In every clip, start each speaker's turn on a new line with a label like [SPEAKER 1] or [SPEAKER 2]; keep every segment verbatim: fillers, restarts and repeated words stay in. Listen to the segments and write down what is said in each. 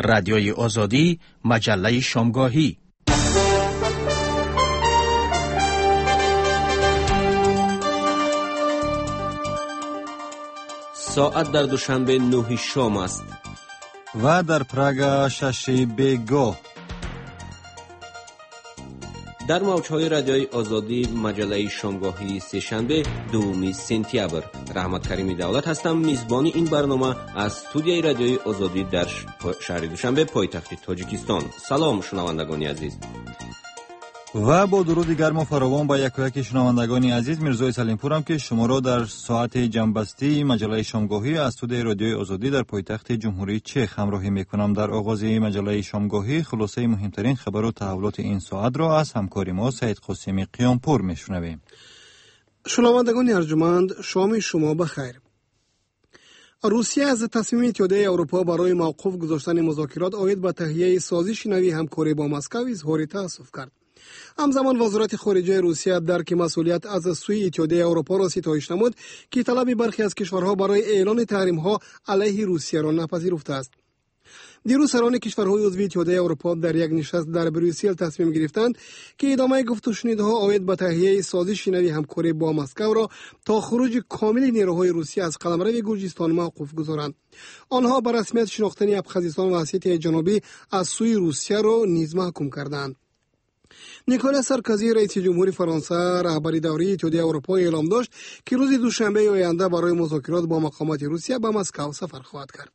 [SPEAKER 1] رادیوی آزادی، مجله شامگاهی.
[SPEAKER 2] ساعت در دوشنبه نه شام است
[SPEAKER 3] و در پراگ شش بیگاه.
[SPEAKER 2] در موجهای رادیوی آزادی مجله شامگاهی سه‌شنبه دوم سپتامبر. رحمت کریمی دولت هستم، میزبان این برنامه از استودیوی رادیوی آزادی در شهر دوشنبه پایتخت تاجیکستان. سلام شنوندگان عزیز
[SPEAKER 3] و با درود گرم و فراوان با یک و یک شنوندگان عزیز، میرزای سلیمپورم که شما را در ساعت جنبستی مجله شامگاهی از استودیوی رادیوی آزادی در پایتخت جمهوری چک همراهی میکنم. در آغاز مجله شامگاهی خلاصه مهمترین خبر و تحولات این ساعت را از همکار ما سید قاسمی قیامپور میشنویم.
[SPEAKER 4] شنوندگان ارجمند، شام شما بخیر. روسیه از تصمیم اتحادیه اروپا برای موقوف گذاشتن مذاکرات عاید به تهیه سازش نوی همکاری با مسکو اظهار تأسف کرد. همزمان وزارت خارجه روسیه درک مسئولیت از سوی اتحادیه اروپا را ستایش نمود که طلب برخی از کشورها برای اعلان تحریم‌ها علیه روسیه را نپذیرفته است. دیروز سران کشورهای عضو اتحادیه اروپا در یک نشست در بریسل تصمیم گرفتند که ادامه گفت و شنیدها عاید به تهیه سازش نوی همکاری با مسکو را تا خروج کامل نیروهای روسیه از قلمرو گرجستان موقوف گذارند. آنها به رسمیت شناختن ابخازستان و اسیای جنوبی از سوی روسیه را نیز محکوم کردند. نیکولا سارکوزی رئیس جمهوری فرانسه رهبر دوره اتحادیه اروپا اعلام داشت که روز دوشنبه آینده برای مذاکرات با مقامات روسیه به مسکو سفر خواهد کرد.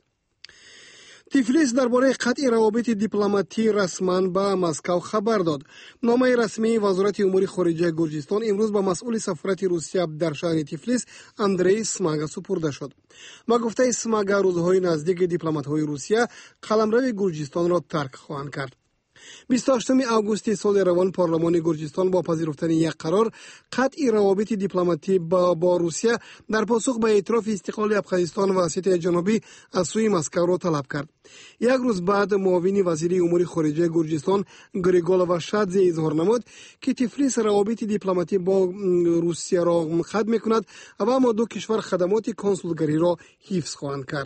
[SPEAKER 4] تیفلیس درباره قطع روابط دیپلماتی رسما به مسکو خبر داد. نامه رسمی وزارت امور خارجه گرجستان امروز به مسئول سفارت روسیه در شهر تیفلیس اندری سماگا سپرده شد. با گفته سماگا روزهای نزدیک دیپلمات‌های روسیه قلمرو گرجستان را ترک خواهند کرد. بیست و هشتم آگوست سال روان پارلمان گرجستان با پذیرفتن یک قرار قطع روابط دیپلماتی با, با روسیه در پاسخ به اعتراف استقلال ابخازستان و اسیای جنوبی از سوی مسکو را طلب کرد. یک روز بعد معاون وزیر امور خارجه گرجستان گریگول واشادزه اظهار نمود که تیفلیس روابط دیپلماتی با روسیه را ختم می‌کند و اما دو کشور خدمات کنسولگری را حفظ خواهند کرد.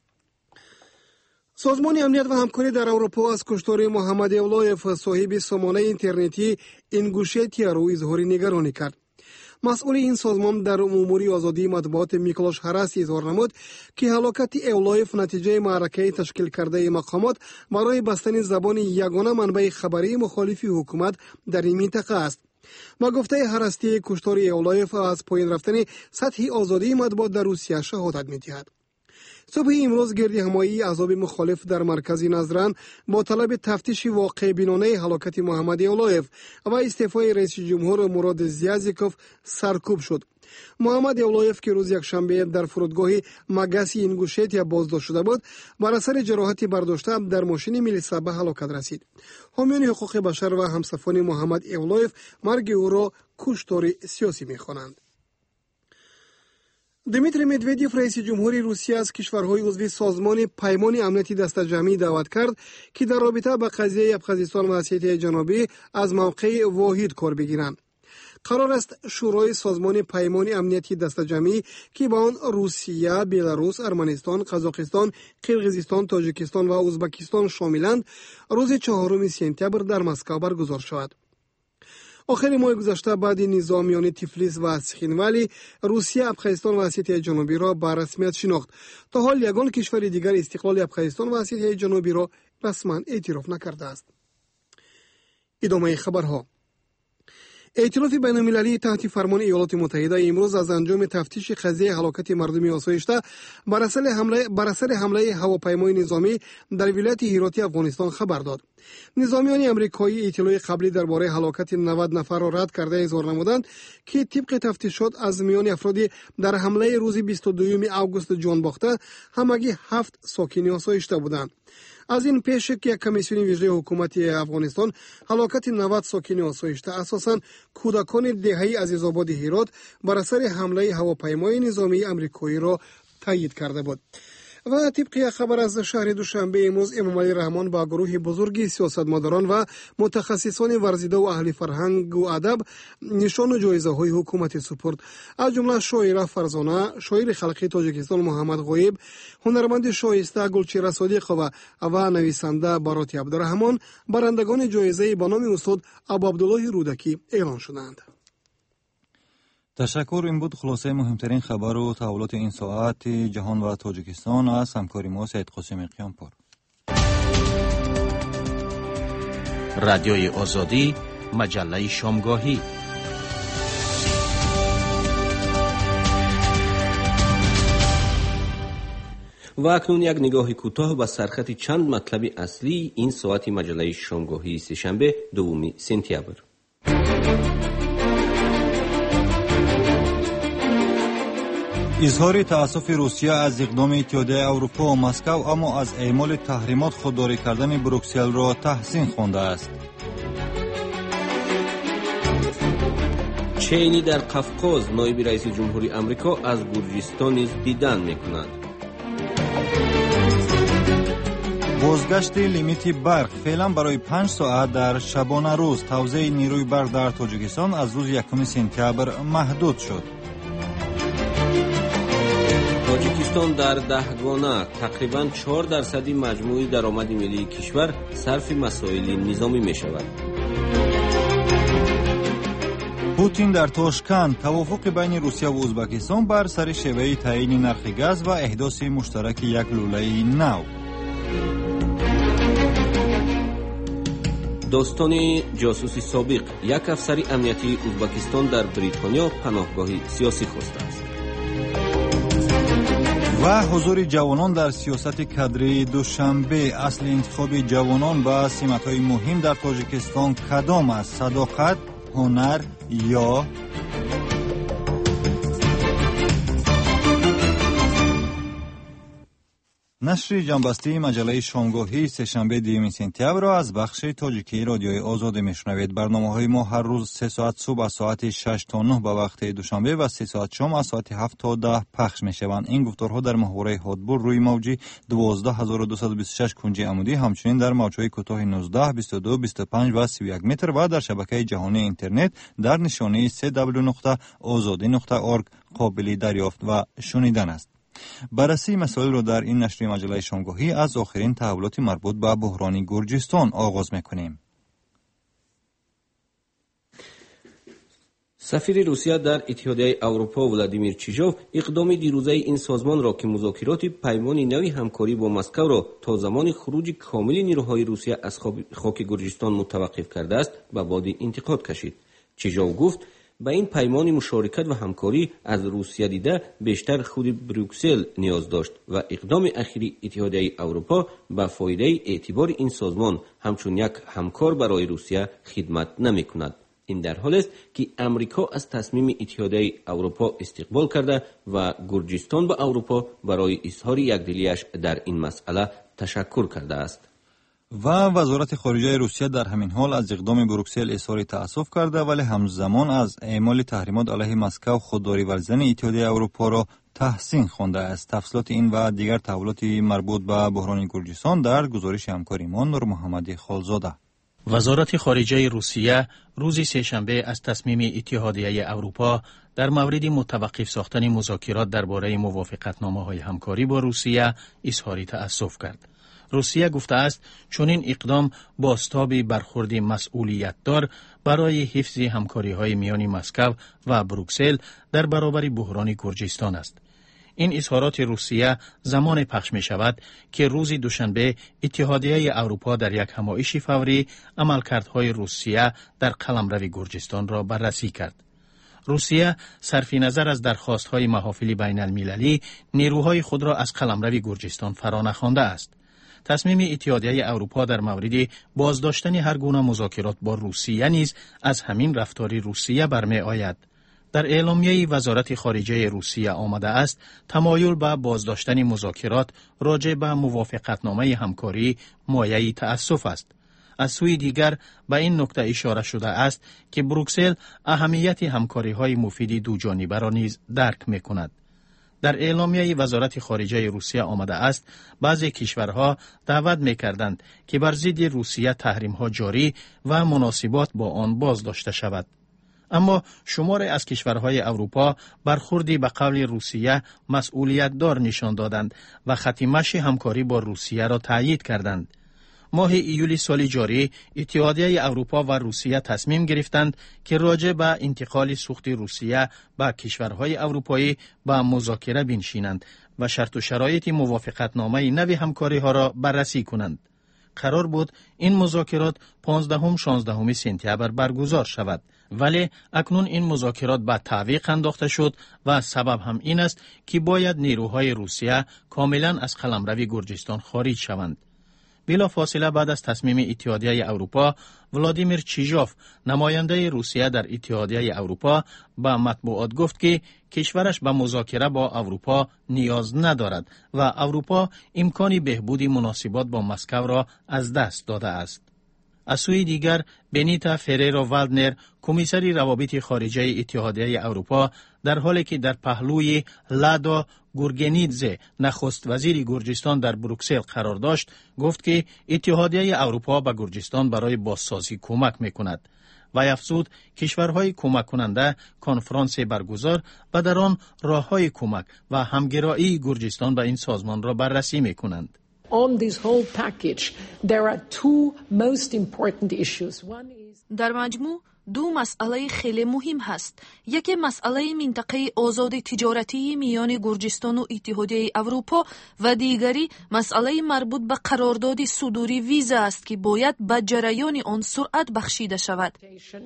[SPEAKER 4] سازمان امنیت و همکاری در اروپا از کشتار محمد اولایف صاحب سامانه اینترنتی اینگوشتیا را اظهار نگرانی کرد. مسئول این سازمان در امور آزادی مطبوعات میکلوش هراسی اظهار نمود که هلاکت اولایف نتیجه معرکه تشکیل کرده مقامات برای بستن زبان یگانه منبع خبری مخالف حکومت در این منطقه است. با گفته هراستی کشتار اولایف از پایین رفتن سطح آزادی مطبوعات در روسیه شهادت می‌دهد. صبح امروز گردی همایی احزاب مخالف در مرکز نظران با طلب تفتیش واقع بینانه هلاکت محمد اولایف و استعفای رئیس جمهور مراد زیازیکوف سرکوب شد. محمد اولایف که روز یکشنبه در فرودگاه مگاسی اینگوشتیا بازداشت شده بود، بر اثر جراحتی برداشته در ماشین میلیسا به هلاکت رسید. حامیان حقوق بشر و همسفان محمد اولایف مرگ او را کشتار سیاسی می‌خوانند. دمیتری مدودیف رئیس جمهوری روسیه از کشورهای عضو سازمان پیمان امنیتی دسته‌جمعی دعوت کرد که در رابطه با قضیه ابخازستان و اسیای جنوبی از موقع واحد کار بگیرند. قرار است شورای سازمان پیمان امنیتی دسته‌جمعی که با آن روسیه، بلاروس، ارمنستان، قزاقستان، قرقیزستان، تاجیکستان و ازبکستان شاملند، روز چهارم سپتامبر در مسکو برگزار شود. آخر ماه گذشته بعد نظامیان تیفلیس و سخینوالی روسیه ابخازستان و اسیای جنوبی را به رسمیت شناخت. تا حال یگان کشور دیگر استقلال ابخازستان و اسیای جنوبی را رسما اعتراف نکرده است. ادامه خبرها. ائتلاف بین‌المللی تحت فرمان ایالات متحده امروز از انجام تفتیش قضیه هلاکت مردم آسایشته بر اثر حمله بر اثر حمله هواپیمای نظامی در ولایت هراتی افغانستان خبر داد. نظامیان آمریکایی اطلاع قبلی درباره هلاکت نود نفر را رد کرده اظهار نمودند که طبق تفتیشات از میان افرادی در حمله روز بیست و دوم آگوست جان باخته همگی هفت ساکن آسایشته بودند. از این پیش که یک کمیسیون ویژه حکومت افغانستان هلاکت نود ساکن آسایشته اساساً کودکان دهه عزیزآباد هرات بر اثر حمله هواپیمای نظامی آمریکایی را تایید کرده بود. و طبق خبر از شهر دوشنبه امروز امام علی رحمان با گروه بزرگی سیاستمداران و متخصصان ورزیده و اهل فرهنگ و ادب نشان و جایزه های حکومت سپرد. از جمله شاعره فرزانه، شاعر خلقی تاجیکستان محمد غویب، هنرمند شایسته گلچهره صادق و و نویسنده براتی عبدالرحمان برندگان جایزه به نام استاد ابو عبدالله رودکی اعلان شدند.
[SPEAKER 3] تشکر. این بود خلاصه مهمترین خبر و تحولات این ساعت جهان و تاجیکستان از همکاری ما سید قاسم قیامپور.
[SPEAKER 1] رادیوی آزادی، مجله شامگاهی.
[SPEAKER 2] و اکنون یک نگاه کوتاه به سرخط چند مطلب اصلی این ساعت مجله شامگاهی سه‌شنبه دوم سپتامبر.
[SPEAKER 3] اظهار تأسف روسیه از اقدام اتحادیه اروپا و مسکو، اما از اعمال تحریمات خودداری کردن بروکسل را تحسین خوانده است.
[SPEAKER 2] چینی در قفقاز نایب رئیس جمهوری آمریکا از گرجستان نیز دیدن می‌کند.
[SPEAKER 3] بازگشت لیمیت برق فعلا برای پنج ساعت در شبانه روز توزیع نیروی برق در تاجیکستان از روز یکم سپتامبر محدود شد.
[SPEAKER 2] تاجیکستان در دهگانه تقریباً چهار درصدی مجموعی درآمد ملی کشور صرف مسائل نظامی می شود.
[SPEAKER 3] پوتین در تاشکند توافق بین روسیه و ازبکستان بر سر شیوه تعیین نرخ گاز و احداث مشترک یک لوله نو.
[SPEAKER 2] داستان جاسوسی سابق، یک افسر امنیتی ازبکستان در بریتانیا پناهگاهی سیاسی خواسته است.
[SPEAKER 3] و حضور جوانان در سیاست کادری دوشنبه، اصل انتخاب جوانان به سمت‌های مهم در تاجیکستان کدام است؟ صداقت، هنر یا نشر جنبسته مجله شامگاهی سه‌شنبه دوم سپتامبر را از بخش تاجیکی رادیوی آزادی میشنوید. برنامه‌های ما هر روز سه ساعت صبح از ساعت شش تا نه به وقت دوشنبه و سه ساعت شام از ساعت هفت تا ده پخش میشوند. این گفتارها در محوره هادبور روی موج دوازده هزار و دویست و بیست و شش کنجی عمودی، همچنین در موج‌های کوتاه نوزده، بیست و دو، بیست و پنج و سی و یک متر و در شبکه جهانی اینترنت در نشانی دبلیو دبلیو دبلیو نقطه آزادی نقطه اورگ قابل دریافت و شنیدن است. بررسی مسائل را در این نشر مجله شامگاهی از آخرین تحولات مربوط به بحران گرجستان آغاز می‌کنیم.
[SPEAKER 2] سفیر روسیه در اتحادیه اروپا ولادیمیر چیژوف اقدام دیروزه این سازمان را که مذاکرات پیمان نوی همکاری با مسکو را تا زمان خروج کامل نیروهای روسیه از خاک گرجستان متوقف کرده است به باد انتقاد کشید. چیژوف گفت با این پیمان مشارکت و همکاری از روسیه دیده بیشتر خود بروکسل نیاز داشت و اقدام اخیری اتحادیه اروپا به فایده اعتبار این سازمان همچون یک همکار برای روسیه خدمت نمی کند. این در حال است که امریکا از تصمیم اتحادیه اروپا استقبال کرده و گرجستان به اروپا برای اظهار یکدلیش در این مسئله تشکر کرده است.
[SPEAKER 3] و وزارت خارجه روسیه در همین حال از اقدام بروکسل اظهار تأسف کرده، ولی همزمان از اعمال تحریمات علیه مسکو خودداری ورزیدن اتحادیه اروپا را تحسین خوانده است. تفصیلات این و دیگر تحولات مربوط به بحران گرجستان در گزارش همکاریمان نور محمدی خالزاده.
[SPEAKER 1] وزارت خارجه روسیه روز سه‌شنبه از تصمیم اتحادیه اروپا در مورد متوقف ساختن مذاکرات درباره موافقتنامه‌های همکاری با روسیه اظهار تأسف کرد. روسیه گفته است چون این اقدام بازتاب برخورد مسئولیت‌دار برای حفظ همکاری‌های میان مسکو و بروکسل در برابر بحران گرجستان است. این اظهارات روسیه زمان پخش می شود که روز دوشنبه اتحادیه اروپا در یک همایش فوری عملکردهای روسیه در قلمرو گرجستان را بررسی کرد. روسیه صرف نظر از درخواست‌های محافل بین المللی نیروهای خود را از قلمرو گرجستان فرا نخوانده است. تصمیم اتحادیه اروپا در مورد بازداشتن هر گونه مذاکرات با روسیه نیز از همین رفتار روسیه برمی آید. در اعلامیه وزارت خارجه روسیه آمده است تمایل به بازداشتن مذاکرات راجع به موافقتنامه همکاری مایه تأسف است. از سوی دیگر به این نکته اشاره شده است که بروکسل اهمیت همکاری‌های مفید دو جانبه را نیز درک می‌کند. در اعلامیه وزارت خارجه روسیه آمده است بعضی کشورها دعوت می‌کردند که بر ضد روسیه تحریم‌ها جاری و مناسبات با آن باز داشته شود. اما شماری از کشورهای اروپا برخوردی به قول روسیه مسئولیت دار نشان دادند و خط مشی همکاری با روسیه را تأیید کردند. ماه ایولی سال جاری اتحادیه اروپا و روسیه تصمیم گرفتند که راجع به انتقال سوخت روسیه به کشورهای اروپایی به مذاکره بنشینند و شرط و شرایط موافقتنامه نوی همکاری ها را بررسی کنند. قرار بود این مذاکرات پانزدهم شانزدهم سپتامبر برگزار شود، ولی اکنون این مذاکرات به تعویق انداخته شد و سبب هم این است که باید نیروهای روسیه کاملا از قلمرو گرجستان خارج شوند. بلا فاصله بعد از تصمیم اتحادیه اروپا، ولادیمیر چیژوف نماینده روسیه در اتحادیه اروپا به مطبوعات گفت که کشورش به مذاکره با اروپا نیاز ندارد و اروپا امکان بهبود مناسبات با مسکو را از دست داده است. از سوی دیگر بنیتا فریرا والدنر کمیسری روابط خارجه اتحادیه اروپا در حالی که در پهلوی لادا گورگنیدزه نخست وزیر گرجستان در بروکسل قرار داشت گفت که اتحادیه اروپا به گرجستان برای بازسازی کمک میکند و افزود کشورهای کمک کننده کنفرانس برگزار و در آن راههای کمک و همگرایی گرجستان به این سازمان را بررسی میکنند.
[SPEAKER 5] On this whole package, there are two most important issues. One is
[SPEAKER 6] در مجموع دو مسئله خیلی مهم هست. یکی مسئله منطقه آزاد تجارتی میان گرجستان و اتحادیه اروپا و دیگری مسئله مربوط به قرارداد صدوری ویزا است که باید به جریان آن سرعت بخشیده شود.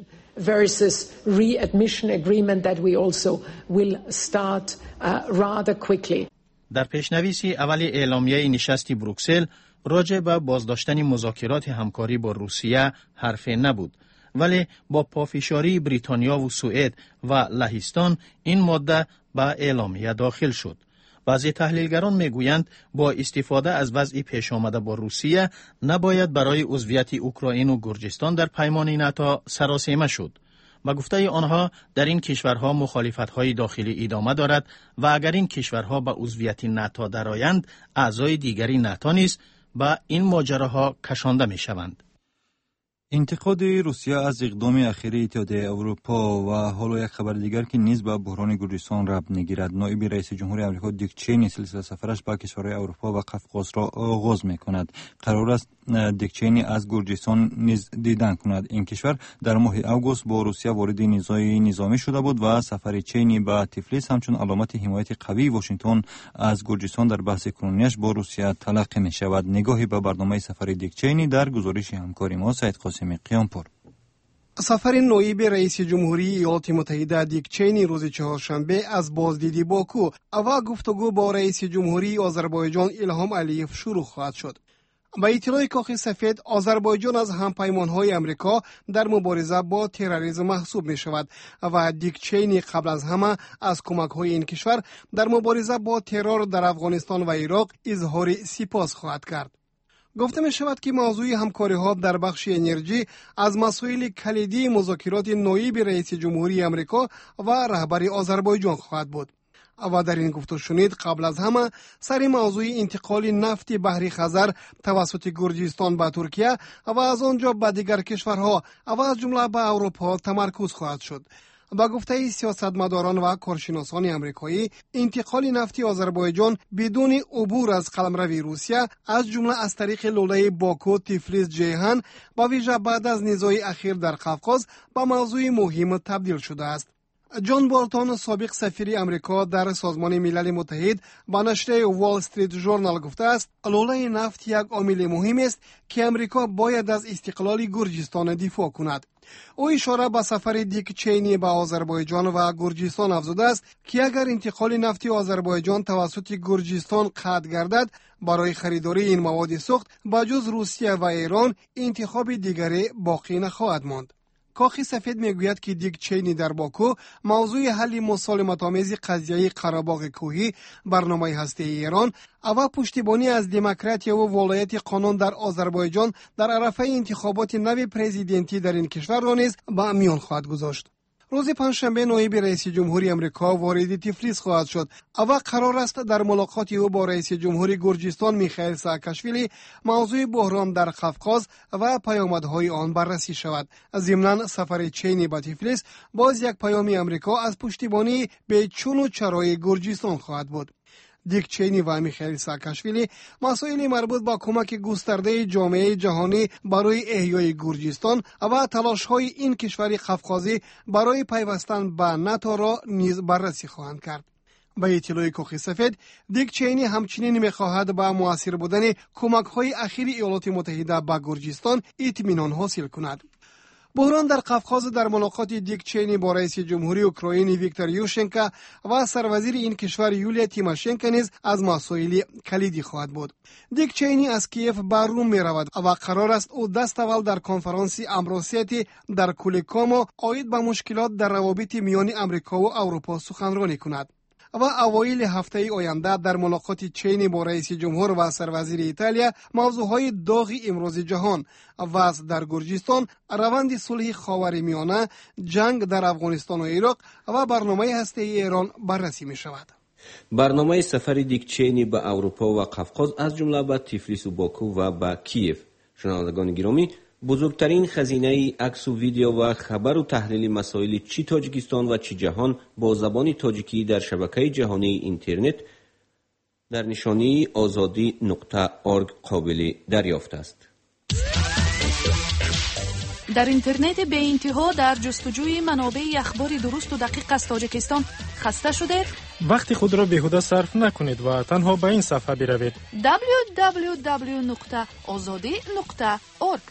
[SPEAKER 5] versus readmission agreement that we also will start uh, rather quickly.
[SPEAKER 1] در پیشنویس اول اعلامیه نشست بروکسل راجع به بازداشتن مذاکرات همکاری با روسیه حرفی نبود، ولی با پافشاری بریتانیا و سوئد و لهستان این ماده به اعلامیه داخل شد. بعضی تحلیلگران میگویند با استفاده از وضع پیش آمده با روسیه نباید برای عضویت اوکراین و گرجستان در پیمان ناتو سراسیمه شد. با گفته آنها در این کشورها مخالفت‌های داخلی ادامه دارد و اگر این کشورها به عضویت ناتو درآیند اعضای دیگری ناتو نیز به این ماجراها کشانده می‌شوند.
[SPEAKER 3] انتقاد روسیه از اقدام اخیری اتحادیه اروپا و حالا یک خبر دیگر که نیز به بحران گرجستان ربط می‌گیرد. نایب رئیس جمهور آمریکا دیک چینی سلسله سفرش به کشورهای اروپا و قفقاز را آغاز می‌کند. قرار است دیک چینی از گرجستان نیز دیدن کند. این کشور در ماه آگوست با روسیه وارد نزاع نظامی شده بود و سفر چینی به تفلیس همچون علامت حمایت قوی واشنگتن از گرجستان در بحث کنونیش با روسیه تلقی می‌شود. نگاهی به برنامه سفر دیک چینی در گزارش همکار ما سعید قاسمی قیامپور.
[SPEAKER 4] سفر نایب رئیس جمهوری ایالات متحده دیک چینی روز چهارشنبه از بازدیدی باکو و گفتگو با رئیس جمهوری آذربایجان الهام علیف شروع خواهد شد. با اطلاع کاخ سفید، آذربایجان از همپیمانهای امریکا در مبارزه با تروریسم محسوب می شود و دیک چینی قبل از همه از کمک‌های این کشور در مبارزه با ترور در افغانستان و عراق اظهار سپاس خواهد کرد. گفته می شود که موضوع همکاری ها در بخش انرژی از مسائل کلیدی مذاکرات نایب رئیس جمهوری امریکا و رهبر آذربایجان خواهد بود. و در این گفتگو شنید قبل از همه سر موضوع انتقال نفت بحر خزر توسط گرجستان به ترکیه و از آنجا به دیگر کشورها و از جمله به اروپا تمرکز خواهد شد. با گفته سیاستمداران و کارشناسان آمریکایی، انتقال نفت آذربایجان بدون عبور از قلمرو روسیه از جمله از طریق لوله باکو، تفلیس، جیهان با ویژه بعد از نزاع اخیر در قفقاز به موضوع مهم تبدیل شده است. جان بولتون سابق سفیر امریکا در سازمان ملل متحد با نشریه وال استریت ژورنال گفته است لوله نفت یک عامل مهم است که امریکا باید از استقلال گرجستان دفاع کند. او اشاره به سفر دیک چینی به آذربایجان و گرجستان افزوده است که اگر انتقال نفت آذربایجان توسط گرجستان قطع گردد برای خریداری این مواد سوخت با جز روسیه و ایران انتخاب دیگری باقی نخواهد ماند. کاخ سفید میگوید که دیک چینی در باکو موضوع حل مسالمت‌آمیز قضیه قره‌باغ کوهی، برنامه هسته ایران و پشتیبانی از دموکراسی و ولایت قانون در آذربایجان در عرصه انتخابات نو پرزیدنتی در این کشور را نیز به میان خواهد گذاشت. روز پنجشنبه نایب رئیس جمهوری آمریکا وارد تفلیس خواهد شد و قرار است در ملاقات او با رئیس جمهوری گرجستان میخائیل ساکاشویلی موضوع بحران در قفقاز و پیامدهای آن بررسی شود. ضمناً سفر چینی به تفلیس باز یک پیام آمریکا از پشتیبانی به چون و چرای گرجستان خواهد بود. دیک چینی و میخائیل ساکاشویلی مسائل مربوط به کمک گسترده جامعه جهانی برای احیای گرجستان و تلاش‌های این کشور قفقازی برای پیوستن به ناتو را نیز بررسی خواهند کرد. به اطلاع کاخ سفید، دیک چینی همچنین می‌خواهد با مؤثر بودن کمک‌های اخیر ایالات متحده به گرجستان اطمینان حاصل کند. بحران در قفقاز در ملاقات دیک چینی با رئیس جمهوری اوکراین ویکتور یوشنکو و سروزیر این کشور یولیا تیماشنکو نیز از مسائل کلیدی خواهد بود. دیک چینی از کیف به روم می رود و قرار است او دست اول در کنفرانس امروسیتی در کولیکومو عاید به مشکلات در روابط میان آمریکا و اروپا سخنرانی کند و اوایل هفته آینده در ملاقات چینی با رئیس جمهور و سروزیر ایتالیا موضوعهای داغ امروز جهان، وضع در گرجستان، روند صلح خاورمیانه، جنگ در افغانستان و عراق و برنامه هسته‌ای ایران بررسی می شود.
[SPEAKER 2] برنامه سفر دیک چینی به اروپا و قفقاز از جمله به تفلیس و باکو و به کیف. شنوندگان گرامی، بزرگترین خزینه عکس و ویدیو و خبر و تحلیل مسائل چی تاجیکستان و چی جهان با زبان تاجیکی در شبکه جهانی اینترنت در نشانی آزادی نقطه اورگ قابل دریافت است.
[SPEAKER 6] در اینترنت به انتها در جستجوی منابع اخبار درست و دقیق از تاجیکستان خسته شده؟
[SPEAKER 7] وقتی خود را بیهوده صرف نکنید و تنها به این صفحه بروید:
[SPEAKER 6] دبلیو دبلیو دبلیو نقطه آزادی نقطه اورگ.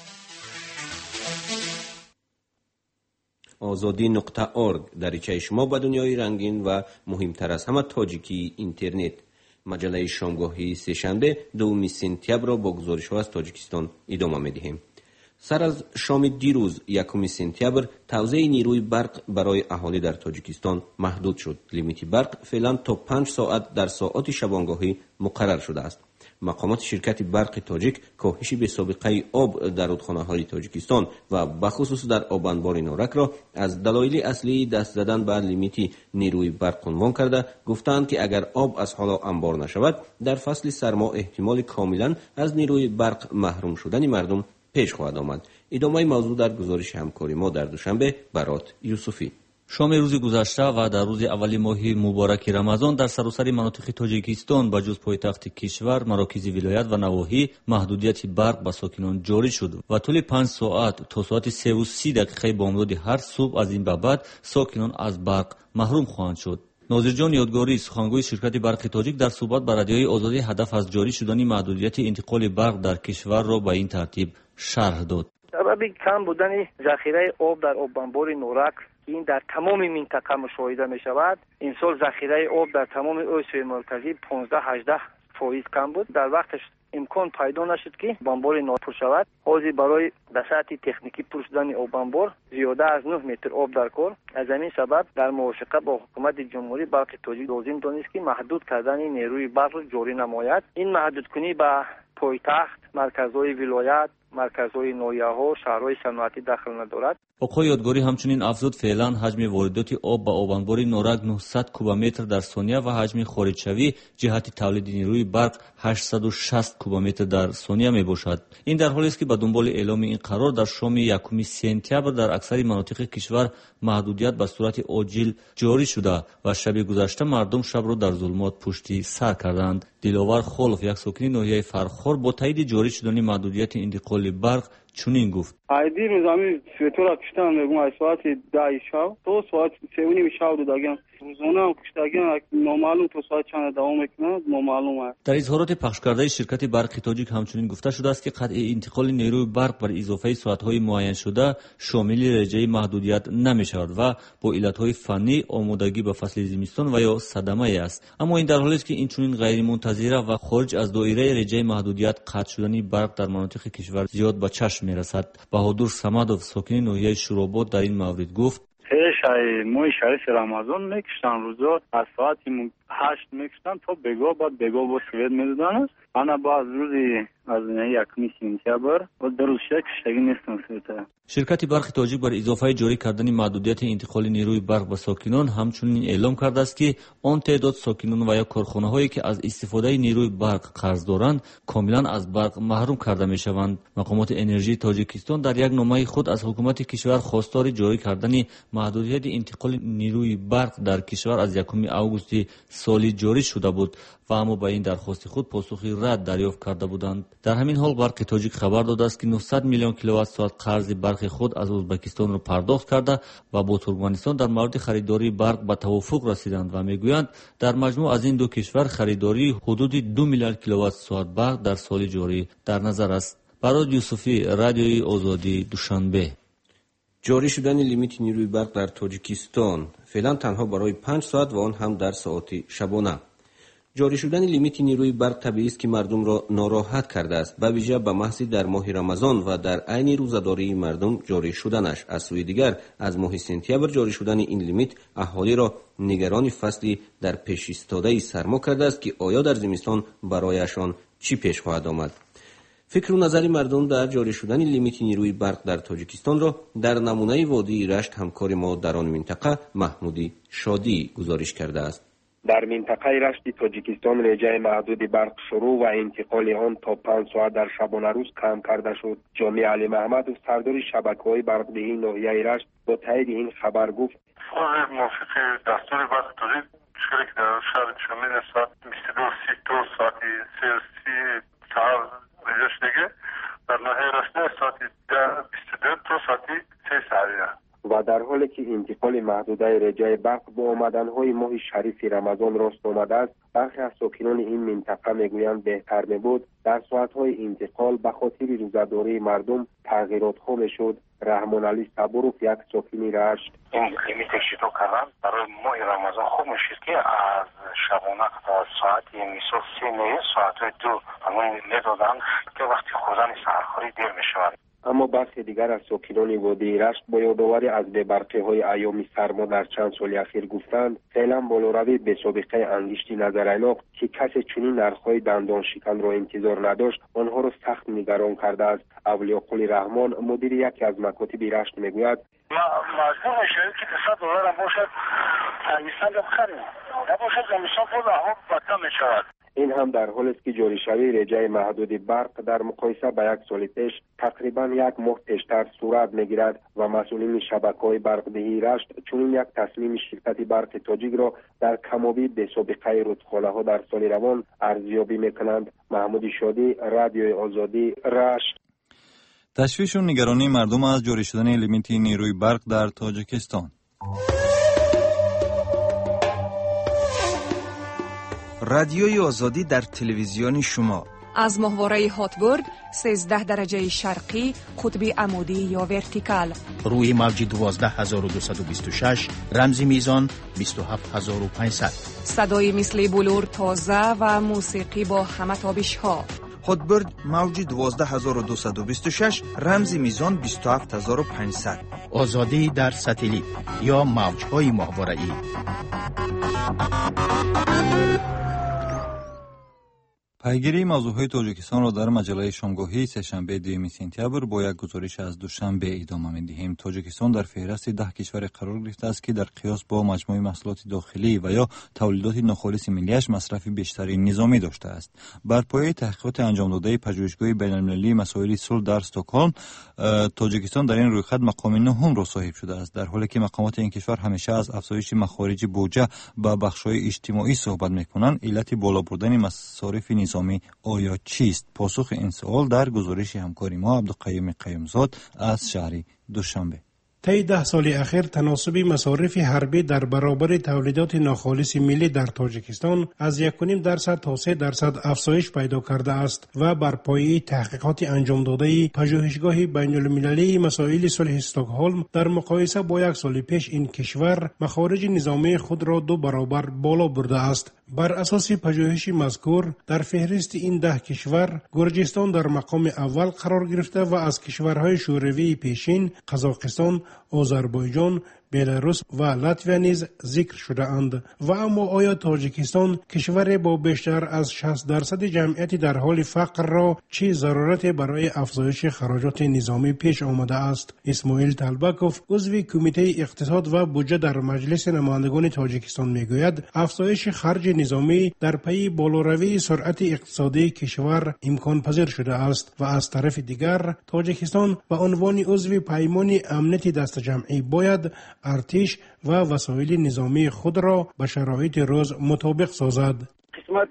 [SPEAKER 2] آزادی نقطه اورگ دریچه شما به دنیای رنگین و مهمتر از همه تاجیکی اینترنت. مجله شامگاهی سه‌شنبه دوم سپتامبر را با گزارش‌ها از تاجیکستان ادامه می‌دهیم. سر از شام دیروز یکم سپتامبر توزیع نیروی برق برای اهالی در تاجیکستان محدود شد. لیمیت برق فعلا تا پنج ساعت در ساعات شبانگاهی مقرر شده است. مقامات شرکت برق تاجیک کاهش به سابقه آب در رودخانه‌های تاجیکستان و بخصوص در آب انبار نارک را از دلایل اصلی دست زدن به لیمیت نیروی برق عنوان کرده، گفتند که اگر آب از حالا انبار نشود در فصل سرما احتمال کاملا از نیروی برق محروم شدن مردم پیش خواهد آمد. ادامه موضوع در گزارش همکاری ما در دوشنبه برات یوسفی.
[SPEAKER 8] شام روز گذشته و در روز اولی ماه مبارک رمضان در سراسر مناطق تاجیکستان به جز پایتخت کشور، مراکز ولایت و نواحی محدودیت برق به ساکنان جاری شد و طول پنج ساعت تا ساعت سه و سی دقیقه بامداد هر صبح از این به بعد ساکنان از برق محروم خواهند شد. ناظرجان یادگاری، سخنگوی شرکت برق تاجیک، در صحبت با رادیوی آزادی هدف از جاری شدن محدودیت انتقال برق در کشور را به این ترتیب شرح داد.
[SPEAKER 9] سبب کم بودن ذخیره آب در آب انبار نورک این در تمام منطقه مشاهده می شود. این سال ذخیره آب در تمام آسیای مرکزی پانزده هجده فایز کم بود. در وقتش امکان پیدا نشد که انبار ناپر شود. حاضر برای به سطح تکنیکی پر شدن آب انبار زیاده از نه متر آب در کار. از همین سبب در موافقت با حکومت جمهوری برق تاجیک لازم دانست که محدود کردن نیروی برق جاری نماید. این محدود کنی به پایتخت، مرکزهای ولایت، مرکزهای ناحیه‌ها، شهرهای صنعتی دخل ندارد.
[SPEAKER 8] آقای یادگاری همچنین افزود فعلا حجم واردات آب به آب انبار نورک نهصد کوبمتر در ثانیه و حجم خارجشوی جهت تولید نیروی برق هشتصد و شصت کوبمتر در ثانیه می باشد. این در حالی است که به دنبال اعلام این قرار در شام یکم سپتامبر در اکثر مناطق کشور محدودیت به صورت عاجل جاری شده و شب گذشته مردم شب را در ظلمات پشتی سر کردند. دلاور خلف، یک ساکن ناحیه فرخار، با تایید جاری شدن محدودیت انتقال برق چنین گفت:
[SPEAKER 10] ایدی روزانه سویتورا کشتن میگم از ساعت ده شب تا ساعت سه و نیم شب دادگان روزانه هم کشتگان نامعلوم تا ساعت چند دوام میکنه نامعلوم است.
[SPEAKER 8] در اظهارات پخش کرده شرکت برق تاجیک همچنین گفته شده است که قطع انتقال نیروی برق بر اضافه ساعت‌های معین شده شامل رجه محدودیت نمی‌شود و با علت‌های فنی، آمادگی به فصل زمستان و یا صدمه است. اما این در حالی است که این چنین غیر منتظره و خارج از دایره رجه محدودیت قطع شدن برق در مناطق کشور زیاد به چشم می‌رسد. بهادر صمدوف، ساکن ناحیه شوراباد، در این مورد گفت:
[SPEAKER 10] شای موی شریف رمضان میکشتن روزا از ساعت هشت میکشتن تا بگاه، بعد بگاه با سوید میدادن. انا باز روزی از یکمی سپتامبر و در روز کشتگی نیستم سویتا.
[SPEAKER 8] شرکت برق تاجیک بر اضافه جاری کردن محدودیت انتقال نیروی برق به ساکنان همچنین اعلام کرده است که آن تعداد ساکنان و یا کارخانه‌هایی که از استفاده نیروی برق قرض دارند کاملا از برق محروم کرده می‌شوند. مقامات انرژی تاجیکستان در یک نامه خود از حکومت کشور خواستار جاری کردن محدودیت انتقال نیروی برق در کشور از یکم آگوست سالی جاری شده بود و اما به این درخواست خود پاسخی رد دریافت کرده بودند. در همین حال برق تاجیک خبر داده است که نهصد میلیون کیلووات ساعت قرض برق خود از ازبکستان را پرداخت کرده و با ترکمنستان در مورد خریداری برق به توافق رسیدند و میگویند در مجموع از این دو کشور خریداری حدود دو میلیارد کیلووات ساعت برق در سال جاری در نظر است. برای یوسفی، رادیوی آزادی، دوشنبه.
[SPEAKER 2] جاری شدن لیمیت نیروی برق در تاجیکستان فعلا تنها برای پنج ساعت و آن هم در ساعات شبانه. جاری شدن لیمیت نیروی برق طبیعی است که مردم را ناراحت کرده است، به ویژه به محض در ماه رمضان و در عین روزه‌داری مردم جاری شدنش. از سوی دیگر از ماه سپتامبر جاری شدن این لیمیت اهالی را نگران فصلی در پیش ایستاده سرما کرده است که آیا در زمستان برایشان چی پیش خواهد آمد. فکر و نظر مردم در جاری شدن لیمیت نیروی برق در تاجیکستان را در نمونه وادی رشت همکار ما در آن منطقه محمودی شادی گزارش کرده است.
[SPEAKER 11] در منطقه رشت تاجیکستان رجای محدود برق شروع و انتقال آن تا پنج ساعت در شبانه روز کم کرده شد. جامی علی محمد سردار شبکه‌های برقدهی ناحیه رشت با تایید این خبر گفت:
[SPEAKER 12] موافق دستور برق تولید شده که در شهر شامل ساعت بیست و دو سی و دو ساعت سه و سی چهار رجا شده در ناحیه رشت ساعت بیست و دو تا ساعت سه ساعت
[SPEAKER 11] و در حالی که انتقال محدوده رجای برق با آمدن‌های ماه شریف رمضان راست آمده است، برخی از ساکنان این منطقه میگویند بهتر می‌بود در ساعت‌های انتقال به خاطر روزه‌داری مردم تغییرات ها می‌شد. رحمان علی صبورов یک ساکنی رشت:
[SPEAKER 12] این لیمیت شروع کردن برای ماه رمضان خوب میشه که از شبانه ساعت مثلا سه نه ساعت دو همون میدادن که وقتی خوردن سحرخوری دیر میشود.
[SPEAKER 11] اما برخی دیگر از ساکنان وادی رشت با یادآوری از ببرقی‌های ایام سرما در چند سال اخیر گفتند فعلا بالاروی به سابقه انگشتی نظرعلاق که کسی چنین نرخ‌های دندان شکن را انتظار نداشت آنها را سخت نگران کرده است. اولیاقلی رحمان مدیر یکی از مکاتب رشت میگوید:
[SPEAKER 12] مجبور میشید که صد دلار هم باشد زمستان بخریم، نباشد زمستان باز هوا بدتر میشود.
[SPEAKER 11] این هم در حالی است که جاری شوی رجای محدود برق در مقایسه با یک سال پیش تقریبا یک ماه پیشتر صورت میگیرد و مسئولین شبکه‌های برقدهی رشت چنین یک تصمیم شرکت برق تاجیک را در کمابی به سابقه رودخانه‌ها در سال روان ارزیابی میکنند. محمود شادی، رادیوی آزادی، رشت.
[SPEAKER 3] تشویش و نگرانی مردم از جاری شدن لیمیت نیروی برق در تاجیکستان.
[SPEAKER 13] رادیوی آزادی در تلویزیون شما
[SPEAKER 14] از ماهواره هاتبورد سیزده درجه شرقی قطب عمودی یا ورتیکال
[SPEAKER 1] روی موج دوازده هزار و دویست و بیست و شش رمزی میزان بیست و هفت هزار و پانصد
[SPEAKER 14] صدای مثل بلور تازه و موسیقی با همه تابش ها.
[SPEAKER 13] هاتبورد موج دوازده هزار و دویست و بیست و شش رمزی میزان بیست و هفت هزار و پانصد.
[SPEAKER 1] آزادی در ساتلیت یا موج‌های ماهواره‌ای.
[SPEAKER 3] پیگیری موضوعهای تاجیکستان را در مجله شامگاهی سه‌شنبه دوم سپتامبر با یک گزارش از دوشنبه ادامه می‌دهیم. تاجیکستان در فهرست ده کشور قرار گرفته است که در قیاس با مجموع محصولات داخلی و یا تولیدات ناخالص ملی‌اش مصرف بیشتری نظامی داشته است. بر پایه تحقیقات انجام داده پژوهشگاه بین‌المللی مسائل صلح در استکهلم، تاجیکستان در این رویخط مقام نهم را صاحب شده است، در حالی که مقامات این کشور همیشه از افزایش مخارج بودجه به بخش‌های اجتماعی صحبت می‌کنند. علت بالا بردن مصارف نظامی آیا چیست؟ پاسخ این سوال در گزارش همکاری ما عبدالقیوم قیومزاد از شهر دوشنبه.
[SPEAKER 15] طی ده سال اخیر تناسب مصارف حربی در برابر تولیدات ناخالص ملی در تاجیکستان از یک و نیم درصد تا سه درصد افزایش پیدا کرده است و بر پایه تحقیقات انجام داده پژوهشگاه بین‌المللی مسائل صلح استکهلم در مقایسه با یک سال پیش این کشور مخارج نظامی خود را دو برابر بالا برده است. بر اساس پژوهش مذکور در فهرست این ده کشور گرجستان در مقام اول قرار گرفته و از کشورهای شوروی پیشین قزاقستان، آذربایجان، بلاروس و لاتویا نیز ذکر شده اند. و اما آیا تاجیکستان کشور با بیشتر از شصت درصد جمعیت در حال فقر را چه ضرورت برای افزایش خراجات نظامی پیش آمده است؟ اسماعیل طلبکوف عضو کمیته اقتصاد و بودجه در مجلس نمایندگان تاجیکستان میگوید افزایش خرج نظامی در پی بالاروی سرعت اقتصادی کشور امکان پذیر شده است و از طرف دیگر تاجیکستان به عنوان عضو پیمان امنیت دست جمعی باید ارتش و وسایل نظامی خود را به شرایط روز مطابق سازد.
[SPEAKER 16] قسمت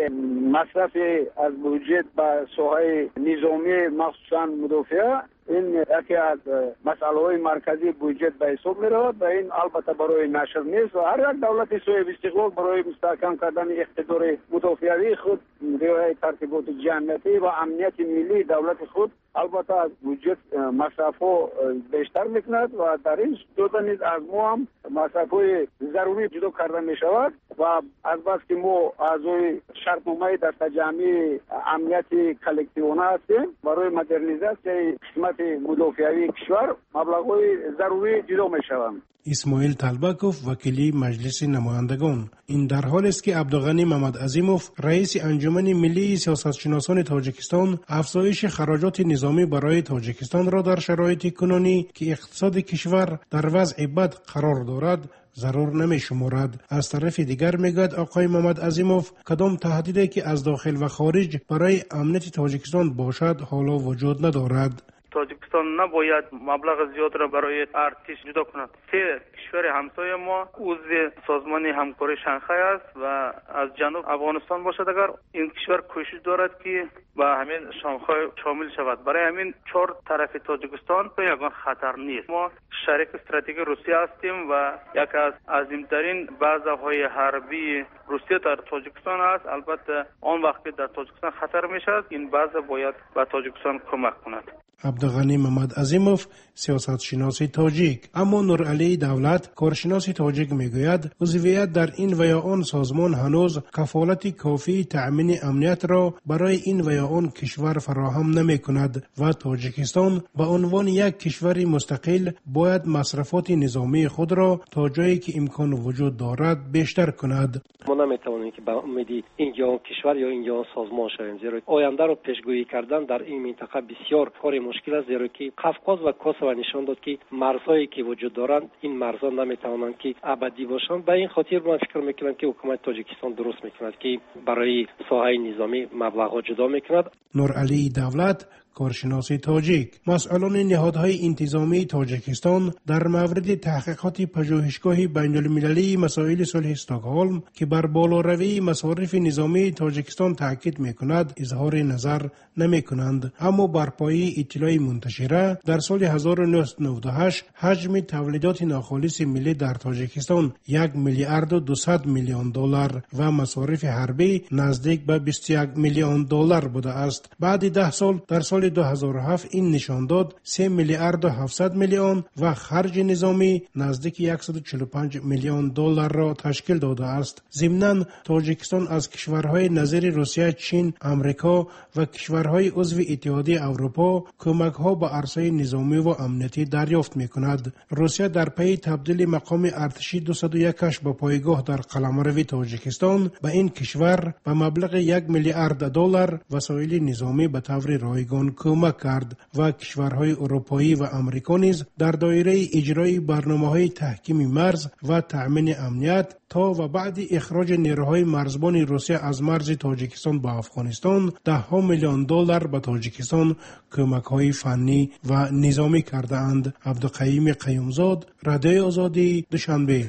[SPEAKER 16] مصرف از بودجه به ساحه نظامی مخصوصا مدافع این یکی از مسئله های مرکزی بودجه به حساب می رود و این البته برای نشر نیست و هر یک دولت صاحب استقلال برای مستحکم کردن اقتدار مدافعی خود رعایت ترتیبات جمعیتی و امنیت ملی دولت خود البته از بودجه مصرف ها بیشتر میکند و در این صورت نیز از ما هم مصرف های ضروری جدا کرده می شود و از بس که ما اعضای شرطنامه دست جمعی امنیت کلکتیوانه هستیم برای مدرنیزاسیون قسمت مدافعی کشور مبلغ‌های ضروری جدا می شوند.
[SPEAKER 15] اسماعیل طلبکوف وکیل مجلس نمایندگان. این در حالی است که عبدالغنی محمد عظیموف رئیس انجمن ملی سیاستشناسان تاجیکستان افزایش خراجات نظامی برای تاجیکستان را در شرایط کنونی که اقتصاد کشور در وضع بد قرار دارد ضرور نمی شمارد. از طرف دیگر میگوید آقای محمد عظیموف کدام تهدیدی که از داخل و خارج برای امنیت تاجیکستان باشد حالا وجود ندارد.
[SPEAKER 17] تاجیکستان نباید مبلغ زیاد را برای ارتش جدا کند. سه کشور همسایه ما عضو سازمان همکاری شانگهای است و از جنوب افغانستان باشد اگر این کشور کوشش دارد که با همین شانگهای شامل شود. برای همین چهار طرف تاجیکستان یگان خطر نیست. ما شریک استراتژیک روسیه هستیم و یکی از عظیمترین بازهای حربی روسیه در تاجیکستان است. البته آن وقت که در تاجیکستان خطر میشد این بازه باید به تاجیکستان کمک کند.
[SPEAKER 15] عبدالغنی محمد عظیموف سیاست شناسی تاجیک. اما نورعلی دولت کارشناس تاجیک میگوید عضویت در این و یا آن سازمان هنوز کفالت کافی تأمین امنیت را برای این و یا آن کشور فراهم نمی کند و تاجیکستان به عنوان یک کشور مستقل باید مصرفات نظامی خود را تا جایی که امکان وجود دارد بیشتر کند.
[SPEAKER 18] ما نمیتوانیم که به امیدی این یا آن کشور یا این یا آن سازمان شویم، زیرا آینده را پیشگویی کردن در این منطقه بسیار کار مشکل است، زیرا که قفقاز و کوسوو نشان داد که مرزهایی که وجود دارند این مرزها نمیتوانند که ابدی باشند. به این خاطر من فکر میکنم که حکومت تاجیکستان درست میکند که برای ساحه نظامی مبلغ جدا میکند.
[SPEAKER 15] نورعلی دولت کارشناسی تاجیک. مسئولان نهادهای انتظامی تاجیکستان در مورد تحقیقات پژوهشگاه بین المللی مسائل صلح استکهلم که بر بالاروی مصارف نظامی تاجیکستان تاکید میکند اظهار نظر نمی کنند. اما بر پایه اطلاع منتشره در سال هزار و نهصد و نود و هشت حجم تولیدات ناخالص ملی در تاجیکستان یک میلیارد و دویست میلیون دلار و مصارف حربی نزدیک به بیست و یک میلیون دلار بوده است. بعد ده سال در سال دو هزار و هفت این نشان داد سه میلیارد و هفتصد میلیون و خرج نظامی نزدیک صد و چهل و پنج میلیون دلار را تشکیل داده است. ضمناً تاجیکستان از کشورهای نظیر روسیه، چین، آمریکا و کشورهای عضو اتحادیه اروپا کمک‌ها به عرصه نظامی و امنیتی دریافت می‌کند. روسیه در پی تبدیل مقام ارتشی دویست و یک به پایگاه در قلمرو تاجیکستان به این کشور به مبلغ یک میلیارد دلار وسایل نظامی به طور رایگان کمک کرد و کشورهای اروپایی و آمریکا نیز در دایره اجرای برنامه‌های تحکیم مرز و تأمین امنیت تا و بعد اخراج نیروهای مرزبان روسیه از مرز تاجیکستان به افغانستان ده ها میلیون دلار به تاجیکستان کمک‌های فنی و نظامی کرده‌اند. عبدالقیوم قیومزاد، رادیو آزادی، دوشنبه.